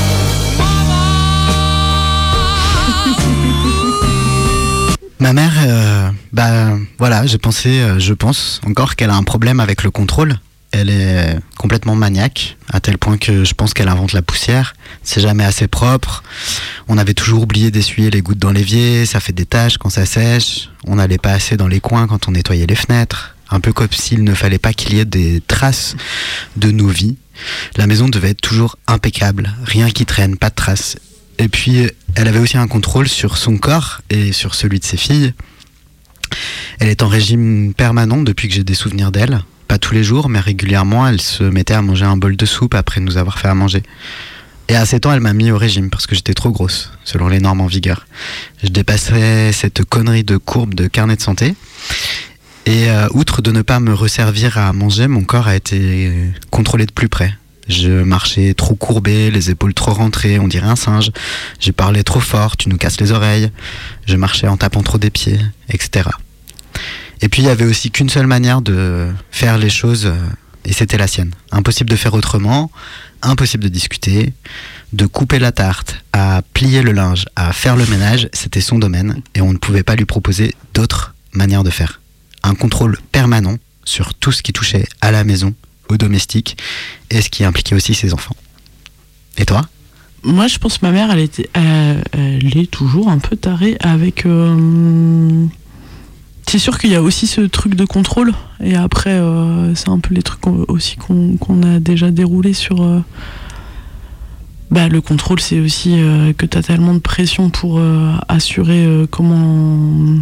Ma mère, voilà, je pense encore qu'elle a un problème avec le contrôle. Elle est complètement maniaque, à tel point que je pense qu'elle invente la poussière. C'est jamais assez propre. On avait toujours oublié d'essuyer les gouttes dans l'évier, ça fait des taches quand ça sèche. On n'allait pas assez dans les coins quand on nettoyait les fenêtres. Un peu comme s'il ne fallait pas qu'il y ait des traces de nos vies. La maison devait être toujours impeccable, rien qui traîne, pas de traces. Et puis, elle avait aussi un contrôle sur son corps et sur celui de ses filles. Elle est en régime permanent depuis que j'ai des souvenirs d'elle. Pas tous les jours, mais régulièrement, elle se mettait à manger un bol de soupe après nous avoir fait à manger. Et à 7 ans, elle m'a mis au régime parce que j'étais trop grosse, selon les normes en vigueur. Je dépassais cette connerie de courbe de carnet de santé. Et outre de ne pas me resservir à manger, mon corps a été contrôlé de plus près. Je marchais trop courbé, les épaules trop rentrées, on dirait un singe. Je parlais trop fort, tu nous casses les oreilles. Je marchais en tapant trop des pieds, etc. Et puis il y avait aussi qu'une seule manière de faire les choses, et c'était la sienne. Impossible de faire autrement, impossible de discuter, de couper la tarte, à plier le linge, à faire le ménage, c'était son domaine, et on ne pouvait pas lui proposer d'autres manières de faire. Un contrôle permanent sur tout ce qui touchait à la maison, au domestique, et ce qui impliquait aussi ses enfants. Et toi? Moi, je pense que ma mère, elle est toujours un peu tarée avec... C'est sûr qu'il y a aussi ce truc de contrôle, et après, c'est un peu les trucs aussi qu'on a déjà déroulés sur... le contrôle, c'est aussi que tu as tellement de pression pour assurer comment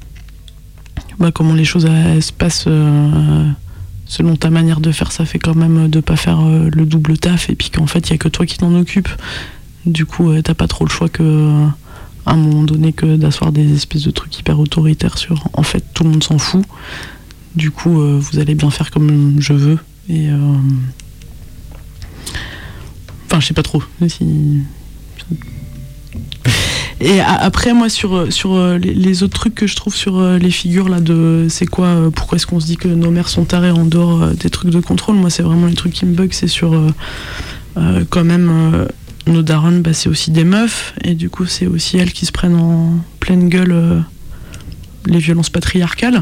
les choses se passent selon ta manière de faire. Ça fait quand même de pas faire le double taf, et puis qu'en fait il y a que toi qui t'en occupe. Du coup t'as pas trop le choix que à un moment donné que d'asseoir des espèces de trucs hyper autoritaires sur en fait tout le monde s'en fout. Du coup vous allez bien faire comme je veux, et enfin je sais pas trop si... Et après, moi, sur les autres trucs que je trouve sur les figures là de c'est quoi, pourquoi est-ce qu'on se dit que nos mères sont tarées en dehors des trucs de contrôle, moi c'est vraiment les trucs qui me bug, c'est sur quand même nos darons, c'est aussi des meufs, et du coup c'est aussi elles qui se prennent en pleine gueule les violences patriarcales.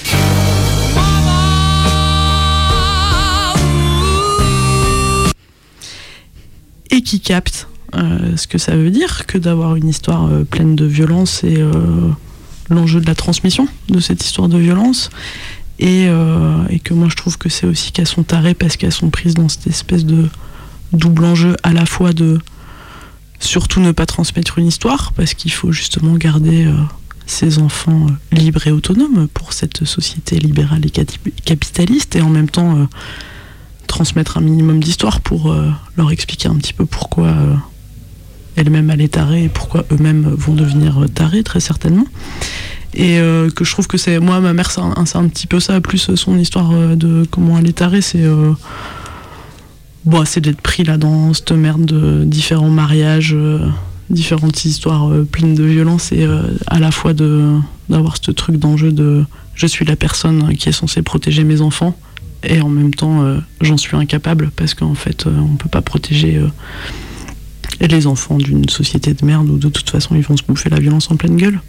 Et qui captent ce que ça veut dire que d'avoir une histoire pleine de violence, et l'enjeu de la transmission de cette histoire de violence, et que moi je trouve que c'est aussi qu'elles sont tarées parce qu'elles sont prises dans cette espèce de double enjeu à la fois de surtout ne pas transmettre une histoire parce qu'il faut justement garder ces enfants libres et autonomes pour cette société libérale et capitaliste, et en même temps transmettre un minimum d'histoire pour leur expliquer un petit peu pourquoi elle-même elle est tarée et pourquoi eux-mêmes vont devenir tarés très certainement. Et que je trouve que c'est... Moi, ma mère, c'est un petit peu ça, plus son histoire de comment elle est tarée, c'est... c'est d'être pris là dans cette merde de différents mariages, différentes histoires pleines de violence, et à la fois d'avoir ce truc d'enjeu de je suis la personne qui est censée protéger mes enfants, et en même temps j'en suis incapable parce qu'en fait on peut pas protéger les enfants d'une société de merde où de toute façon ils vont se bouffer la violence en pleine gueule.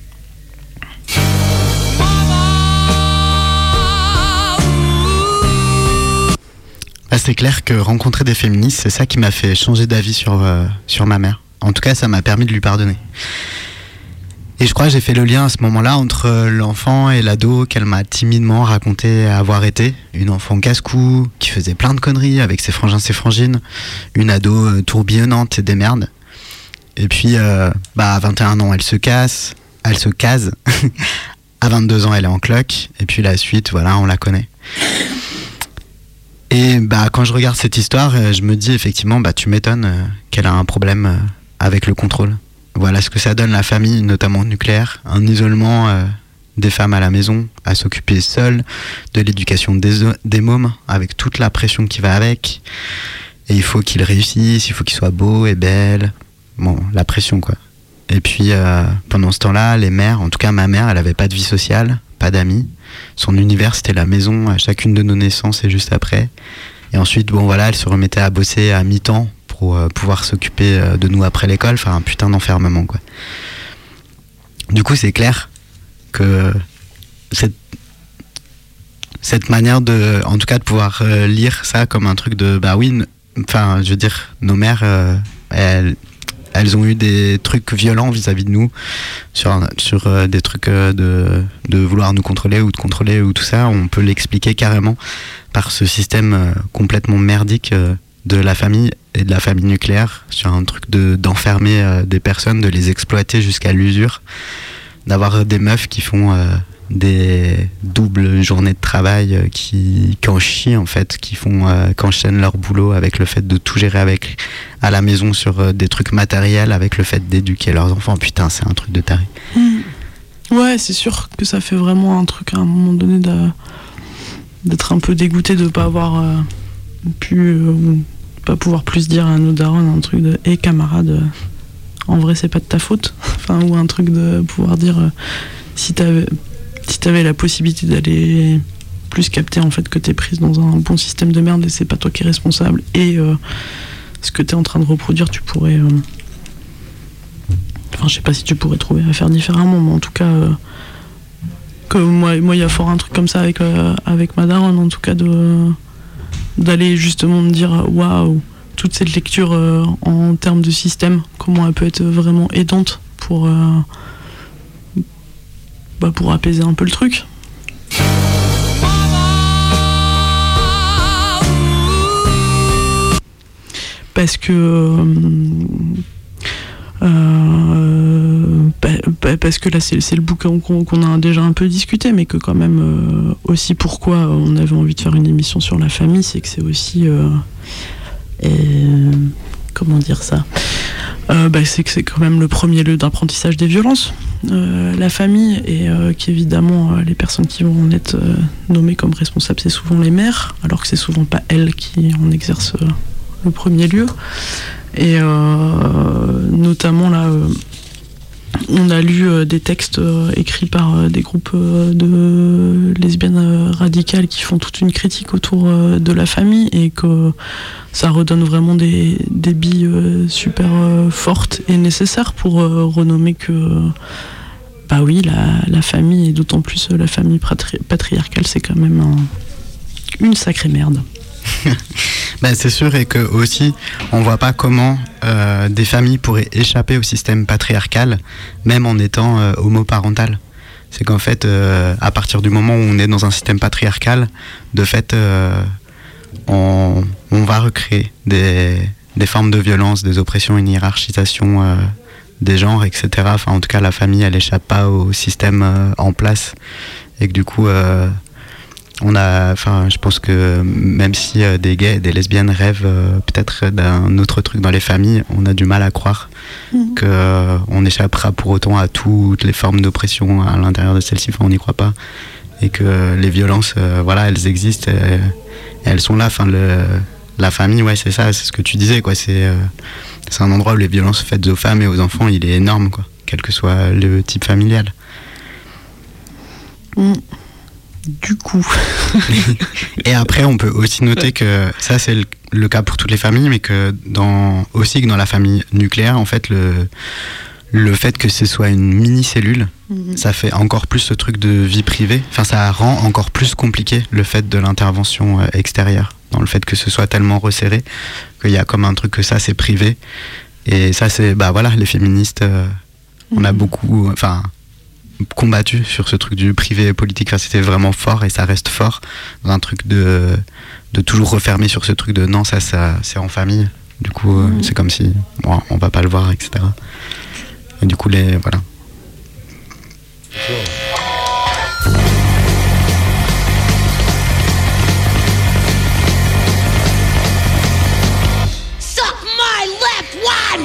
C'est clair que rencontrer des féministes, c'est ça qui m'a fait changer d'avis sur ma mère. En tout cas, ça m'a permis de lui pardonner. Et je crois que j'ai fait le lien à ce moment-là entre l'enfant et l'ado qu'elle m'a timidement raconté avoir été. Une enfant casse-cou, qui faisait plein de conneries avec ses frangins, ses frangines. Une ado tourbillonnante et des merdes. Et puis, à 21 ans, elle se case. À 22 ans, elle est en cloque. Et puis la suite, voilà, on la connaît. Et quand je regarde cette histoire, je me dis effectivement, tu m'étonnes qu'elle a un problème avec le contrôle. Voilà ce que ça donne la famille, notamment nucléaire. Un isolement des femmes à la maison, à s'occuper seule de l'éducation des mômes, avec toute la pression qui va avec. Et il faut qu'ils réussissent, il faut qu'ils soient beaux et belles. Bon, la pression quoi. Et puis pendant ce temps-là, les mères, en tout cas ma mère, elle avait pas de vie sociale, pas d'amis. Son univers c'était la maison à chacune de nos naissances et juste après. Et ensuite, elle se remettait à bosser à mi-temps pour pouvoir s'occuper de nous après l'école, faire un putain d'enfermement quoi. Du coup, c'est clair que cette manière en tout cas de pouvoir lire ça comme un truc de nos mères, elles ont eu des trucs violents vis-à-vis de nous sur des trucs de vouloir nous contrôler ou de contrôler ou tout ça. On peut l'expliquer carrément par ce système complètement merdique de la famille et de la famille nucléaire, sur un truc d'enfermer des personnes, de les exploiter jusqu'à l'usure, d'avoir des meufs qui font des doubles journées de travail qui en chient en fait, qui enchaînent leur boulot avec le fait de tout gérer à la maison sur des trucs matériels, avec le fait d'éduquer leurs enfants. Putain, c'est un truc de taré. Ouais, c'est sûr que ça fait vraiment un truc à un moment donné d'être un peu dégoûté de pas avoir pas pouvoir plus dire à nos darons un truc de « Hé camarade, en vrai c'est pas de ta faute », ou un truc de pouvoir dire si t'avais la possibilité d'aller plus capter en fait que t'es prise dans un bon système de merde et c'est pas toi qui es responsable, et ce que t'es en train de reproduire, tu pourrais je sais pas si tu pourrais trouver à faire différemment, mais en tout cas que moi il y a fort un truc comme ça avec ma daronne, en tout cas d'aller justement me dire waouh, toute cette lecture en termes de système, comment elle peut être vraiment aidante pour apaiser un peu le truc. Parce que là c'est le bouquin qu'on a déjà un peu discuté, mais que quand même aussi pourquoi on avait envie de faire une émission sur la famille, c'est que c'est aussi comment dire ça, c'est que c'est quand même le premier lieu d'apprentissage des violences, la famille, et qu'évidemment les personnes qui vont en être nommées comme responsables, c'est souvent les mères, alors que c'est souvent pas elles qui en exercent le premier lieu. Et notamment là on a lu des textes écrits par des groupes de lesbiennes radicales qui font toute une critique autour de la famille, et que ça redonne vraiment des billes super fortes et nécessaires pour renommer que la famille, et d'autant plus la famille patriarcale, c'est quand même une sacrée merde. C'est sûr, et que aussi on voit pas comment des familles pourraient échapper au système patriarcal, même en étant homoparentales. C'est qu'en fait, à partir du moment où on est dans un système patriarcal, de fait, on va recréer des formes de violence, des oppressions, une hiérarchisation des genres, etc. Enfin, en tout cas, la famille, elle échappe pas au système en place. Et que du coup, je pense que même si des gays et des lesbiennes rêvent peut-être d'un autre truc dans les familles, on a du mal à croire qu'on échappera pour autant à toutes les formes d'oppression à l'intérieur de celles-ci. Enfin, on n'y croit pas. Et que les violences, elles existent et elles sont là. Enfin, la famille, ouais, c'est ça, c'est ce que tu disais, quoi. C'est un endroit où les violences faites aux femmes et aux enfants, il est énorme, quoi, quel que soit le type familial. Du coup. Et après, on peut aussi noter que ça, c'est le cas pour toutes les familles, mais que dans la famille nucléaire, en fait, le fait que ce soit une mini-cellule, ça fait encore plus ce truc de vie privée. Enfin, ça rend encore plus compliqué le fait de l'intervention extérieure, dans le fait que ce soit tellement resserré, qu'il y a comme un truc que ça, c'est privé. Et ça, c'est, les féministes, on a beaucoup, combattu sur ce truc du privé politique. Enfin, c'était vraiment fort et ça reste fort dans un truc de toujours refermer sur ce truc de non, ça c'est en famille. Du coup, c'est comme si on va pas le voir, etc. Et du coup, voilà. Suck my left one!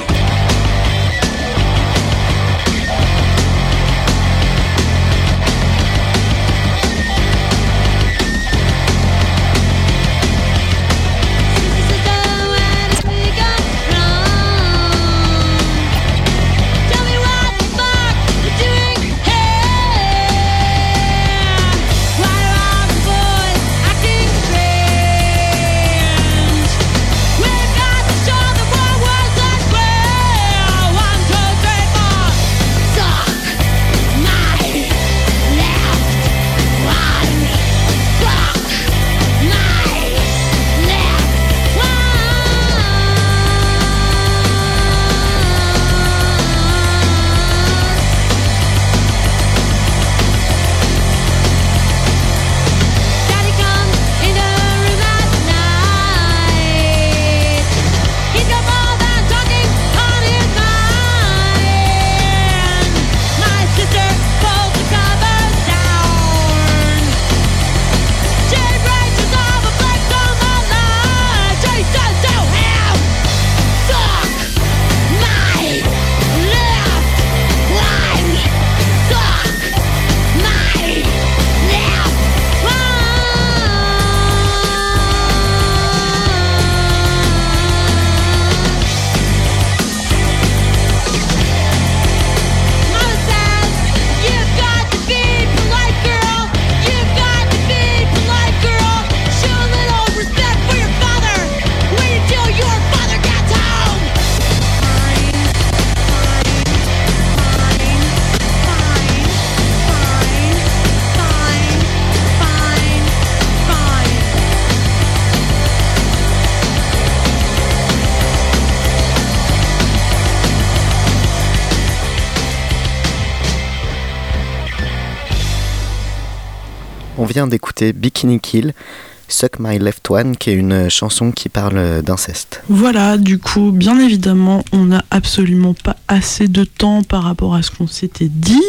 On vient d'écouter Bikini Kill, Suck My Left One, qui est une chanson qui parle d'inceste. Voilà, du coup, bien évidemment, on n'a absolument pas assez de temps par rapport à ce qu'on s'était dit.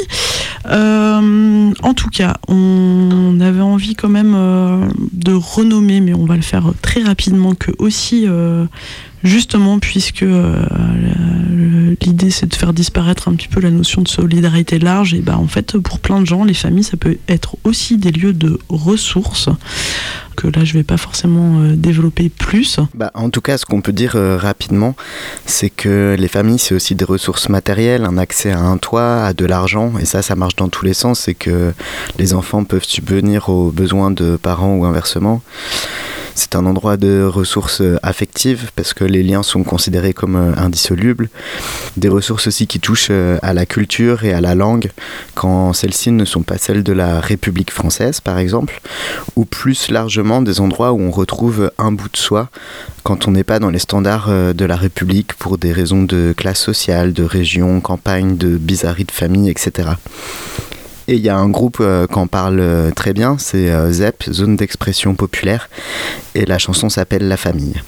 En tout cas, on avait envie quand même de renommer, mais on va le faire très rapidement, que aussi... justement, puisque l'idée c'est de faire disparaître un petit peu la notion de solidarité large, et en fait pour plein de gens les familles ça peut être aussi des lieux de ressources que là je vais pas forcément développer plus. En tout cas ce qu'on peut dire rapidement c'est que les familles c'est aussi des ressources matérielles, un accès à un toit, à de l'argent, et ça marche dans tous les sens, c'est que les enfants peuvent subvenir aux besoins de parents ou inversement. C'est un endroit de ressources affectives parce que les liens sont considérés comme indissolubles. Des ressources aussi qui touchent à la culture et à la langue quand celles-ci ne sont pas celles de la République française par exemple, ou plus largement des endroits où on retrouve un bout de soi quand on n'est pas dans les standards de la République pour des raisons de classe sociale, de région, campagne, de bizarrerie de famille, etc. Et il y a un groupe qui en parle très bien, c'est ZEP, Zone d'expression populaire, et la chanson s'appelle La Famille.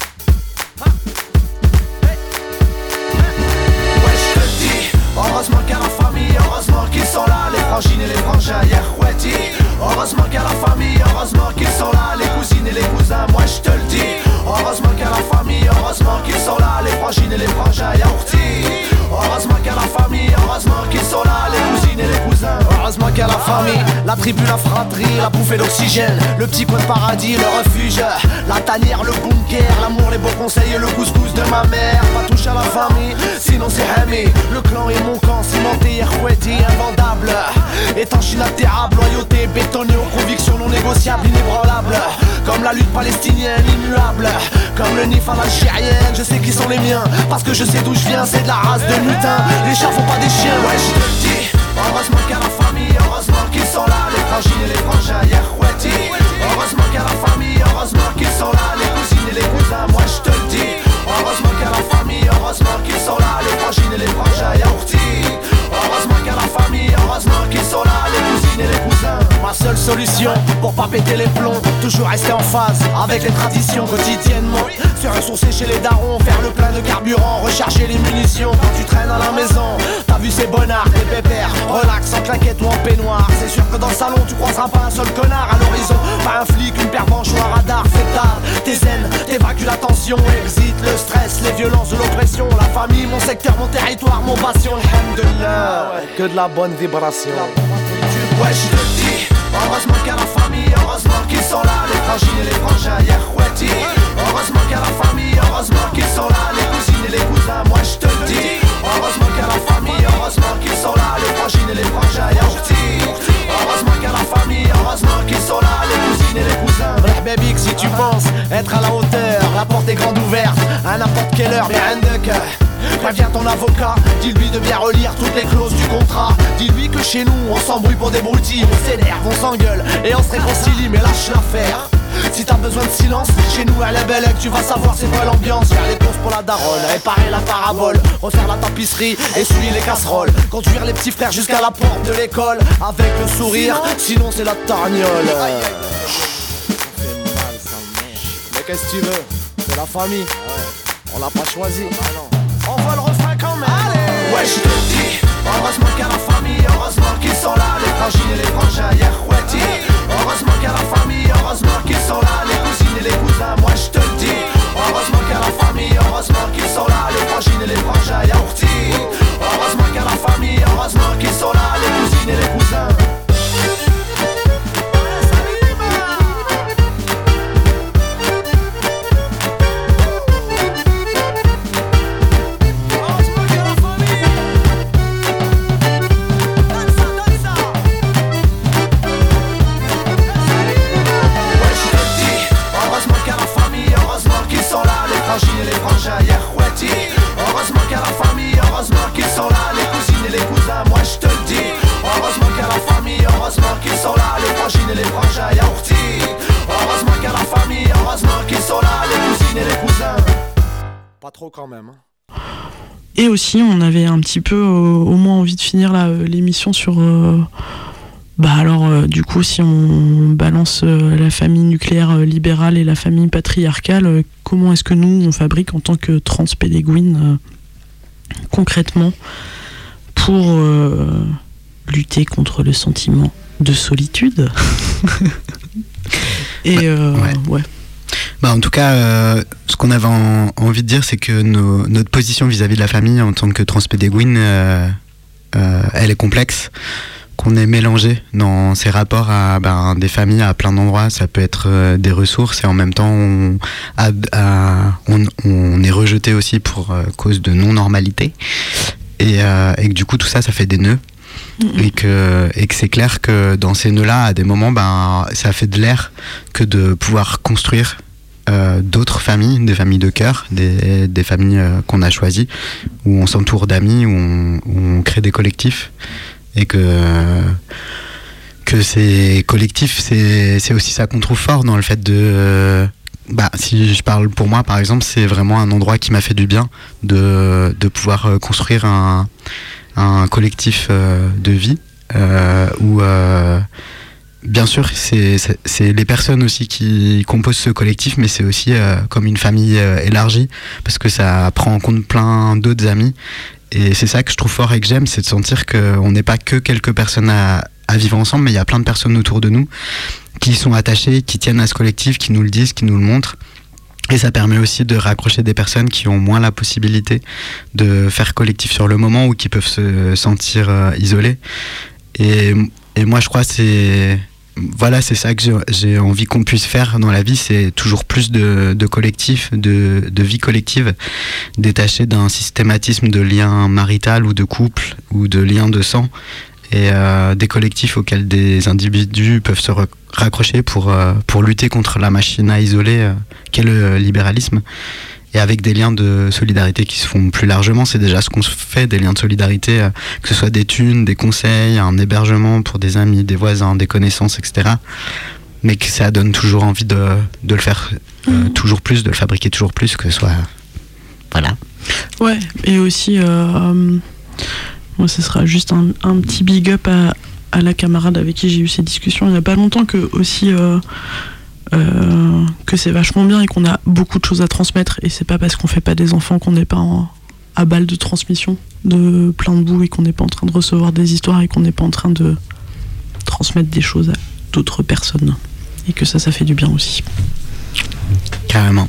Heureusement qu'il y a la famille, heureusement qu'ils sont là, les frangines et les frangins, yeah, ouais, heureusement qu'il y a la famille, heureusement qu'ils sont là, les cousines et les cousins, moi je te le dis. Heureusement qu'il y a la famille, heureusement qu'ils sont là, les frangines et les frangins, yaourti. Heureusement qu'il y a la famille, heureusement qu'ils sont là, les cousines et les cousins. Heureusement qu'il y a la famille, la tribu, la fratrie, la bouffée d'oxygène, le petit coin de paradis, le refuge, la tanière, le bunker, l'amour, les beaux conseils et le couscous de ma mère. Pas toucher à la famille, sinon c'est Hami. Le clan est mon camp, cimenté, Yerkoueti, invendable, étanche, inaltérable, loyauté, bétonné aux convictions non négociables, inébranlables. Comme la lutte palestinienne, immuable, comme le Nif à l'algérienne. Je sais qui sont les miens, parce que je sais d'où je viens, c'est de la race de mutin. Les chats font pas des chiens, ouais je te le dis. Heureusement qu'il y a la famille, heureusement qu'ils sont là, les frangines et les frangins, Yerkoueti. Heureusement qu'il y a la famille, heureusement qu'ils sont là, les cousines et les cousins, moi je te le dis. Heureusement qu'il y a la famille, heureusement qu'ils sont là, les frangines et les frangins, yaourti. Heureusement qu'il y a la famille, heureusement qu'ils sont là, les cousines et les cousins. Ma seule solution pour pas péter les plombs, toujours rester en phase avec les traditions quotidiennement. Se ressourcer chez les darons, faire le plein de carburant, recharger les munitions. Quand tu traînes à la maison, t'as vu ces bonnards, des pépères, relax en claquette ou en peignoir. C'est sûr que dans le salon tu croiseras pas un seul connard à l'horizon. Pas un flic, une pervenche ou un radar, c'est tard. T'es zen, t'évacues la tension, exit le stress, les violences de l'oppression. La famille, mon secteur, mon territoire, mon passion. Alhamdulillah, que de la bonne vibration. Ouais je te dis, heureusement qu'il y a la famille, heureusement qu'ils sont là, les frangines et les frangins, Yerkoueti. Heureusement qu'il y a la famille, heureusement qu'ils sont là, les cousines et les cousins, moi je te le dis. Heureusement qu'il y a la famille, heureusement qu'ils sont là, les frangines et les frangins, yaourti. Heureusement qu'il y a la famille, heureusement qu'ils sont là, les cousines et les cousins. Baby, si tu penses être à la hauteur, la porte est grande ouverte, à n'importe quelle heure, behind the car. Préviens ton avocat, dis-lui de bien relire toutes les clauses du contrat. Dis-lui que chez nous on s'embrouille pour des broutilles, on s'énerve, on s'engueule et on se réconcilie, mais lâche l'affaire. Si t'as besoin de silence, chez nous à la belle, tu vas savoir c'est quoi l'ambiance. Faire les courses pour la daronne, réparer la parabole, refaire la tapisserie, essuyer les casseroles, conduire les petits frères jusqu'à la porte de l'école avec le sourire, sinon c'est la tarniole. Mais qu'est-ce que tu veux? C'est la famille, on l'a pas choisi. On voit le refrain quand même. Allez. Ouais je te dis, heureusement qu'il y a la famille, heureusement qu'ils sont là, les frangines et les frangins, Yerkoueti. Heureusement qu'il y a la famille, heureusement qu'ils sont là, les cousines et les cousins, moi je te le dis. Heureusement qu'il y a la famille, heureusement qu'ils sont là, les frangines et les frangins, yaourti. Heureusement qu'il y a la famille, heureusement qu'ils sont là, les cousines et les cousins. Heureusement qu'il y a la famille, heureusement qu'ils sont là, les cousines et les cousins, moi je te le dis. Heureusement qu'il y a la famille, heureusement qu'ils sont là, les frangines et les frangins, yaourti. Heureusement qu'il y a la famille, heureusement qu'ils sont là, les cousines et les cousins. Pas trop quand même. Et aussi, on avait un petit peu au moins envie de finir l'émission sur... du coup, si on balance la famille nucléaire libérale et la famille patriarcale, comment est-ce que nous, on fabrique en tant que transpédéguines concrètement pour lutter contre le sentiment de solitude? Et ouais. En tout cas, ce qu'on avait envie de dire, c'est que notre position vis-à-vis de la famille en tant que transpédéguine, elle est complexe, qu'on est mélangé dans ses rapports à des familles à plein d'endroits. Ça peut être des ressources et en même temps on est rejeté aussi pour cause de non-normalité et que du coup tout ça fait des nœuds. Et que c'est clair que dans ces nœuds-là, à des moments, ça fait de l'air que de pouvoir construire d'autres familles, des familles de cœur, des familles qu'on a choisies, où on s'entoure d'amis, où on crée des collectifs, et que ces collectifs, c'est aussi ça qu'on trouve fort dans le fait de... si je parle pour moi, par exemple, c'est vraiment un endroit qui m'a fait du bien de pouvoir construire un collectif de vie où bien sûr c'est les personnes aussi qui composent ce collectif, mais c'est aussi comme une famille élargie, parce que ça prend en compte plein d'autres amis. Et c'est ça que je trouve fort et que j'aime, c'est de sentir qu'on n'est pas que quelques personnes à vivre ensemble, mais il y a plein de personnes autour de nous qui sont attachées, qui tiennent à ce collectif, qui nous le disent, qui nous le montrent. Et ça permet aussi de raccrocher des personnes qui ont moins la possibilité de faire collectif sur le moment ou qui peuvent se sentir isolées. Et moi, je crois que c'est ça que j'ai envie qu'on puisse faire dans la vie, c'est toujours plus de collectif, de vie collective, détachée d'un systématisme de lien marital ou de couple ou de lien de sang, et des collectifs auxquels des individus peuvent se raccrocher pour lutter contre la machine à isoler qu'est le libéralisme, et avec des liens de solidarité qui se font plus largement. C'est déjà ce qu'on fait, des liens de solidarité, que ce soit des thunes, des conseils, un hébergement pour des amis, des voisins, des connaissances, etc. Mais que ça donne toujours envie de le faire toujours plus, de le fabriquer toujours plus, que ce soit... Voilà. Ouais, et aussi... moi, ce sera juste un petit big up à la camarade avec qui j'ai eu ces discussions il n'y a pas longtemps, que aussi que c'est vachement bien et qu'on a beaucoup de choses à transmettre, et c'est pas parce qu'on fait pas des enfants qu'on n'est pas à balle de transmission de plein de bouts, et qu'on n'est pas en train de recevoir des histoires, et qu'on n'est pas en train de transmettre des choses à d'autres personnes, et que ça fait du bien aussi. Carrément.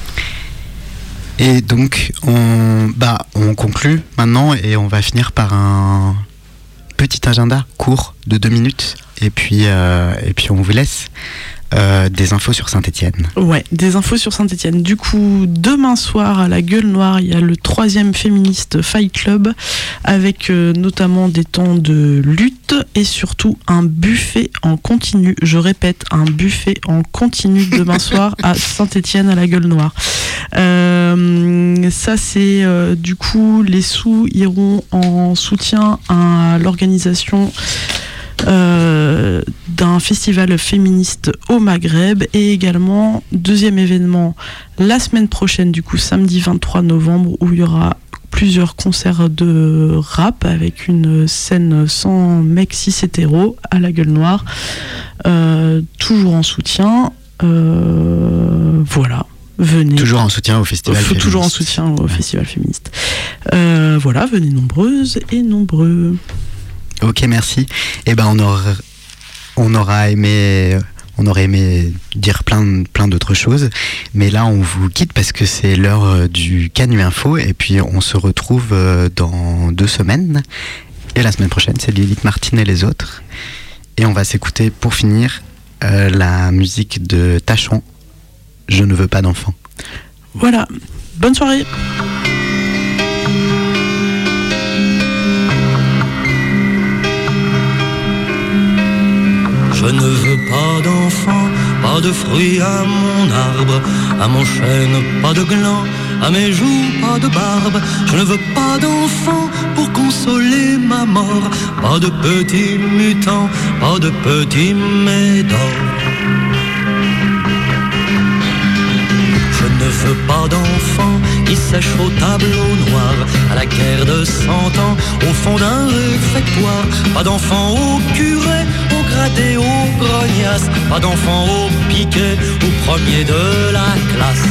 Et donc on conclut maintenant, et on va finir par un petit agenda court de 2 minutes, et puis on vous laisse des infos sur Saint-Étienne. Ouais, des infos sur Saint-Étienne. Du coup, demain soir à la Gueule Noire, il y a le 3e féministe Fight Club, avec notamment des temps de lutte et surtout un buffet en continu. Je répète, un buffet en continu demain soir à Saint-Étienne à la Gueule Noire. Ça, c'est du coup, les sous iront en soutien à l'organisation d'un festival féministe au Maghreb, et également 2e événement la semaine prochaine, du coup samedi 23 novembre, où il y aura plusieurs concerts de rap avec une scène sans mecs cis hétéros à la Gueule Noire, toujours en soutien, voilà. Venez. Toujours en soutien au festival féministe. Toujours en soutien au festival féministe. Voilà, venez nombreuses et nombreux. Ok, merci. Eh ben, on aurait aimé dire plein d'autres choses, mais là on vous quitte parce que c'est l'heure du Canu Info, et puis on se retrouve dans 2 semaines, et la semaine prochaine c'est Lilith Martin et les autres, et on va s'écouter pour finir la musique de Tachon, Je ne veux pas d'enfant. Voilà, bonne soirée. Je ne veux pas d'enfant, pas de fruits à mon arbre, à mon chêne, pas de gland, à mes joues, pas de barbe. Je ne veux pas d'enfant pour consoler ma mort, pas de petits mutants, pas de petits médors. Je ne veux pas d'enfant qui sèche au tableau noir, à la guerre de 100 ans, au fond d'un réfectoire. Pas d'enfant au curé, au gradé, au grognasse, pas d'enfant au piquet, au premier de la classe.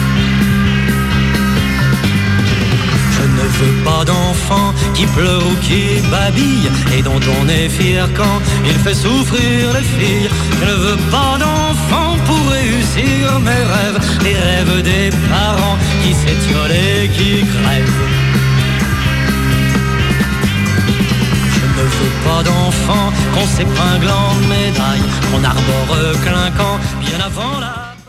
Je ne veux pas d'enfant qui pleure ou qui babille, et dont on est fier quand il fait souffrir les filles. Je ne veux pas d'enfant pour réussir mes rêves, les rêves des parents qui s'étiolent et qui crèvent. Je ne veux pas d'enfant qu'on s'épingle en médaille, qu'on arbore clinquant bien avant la...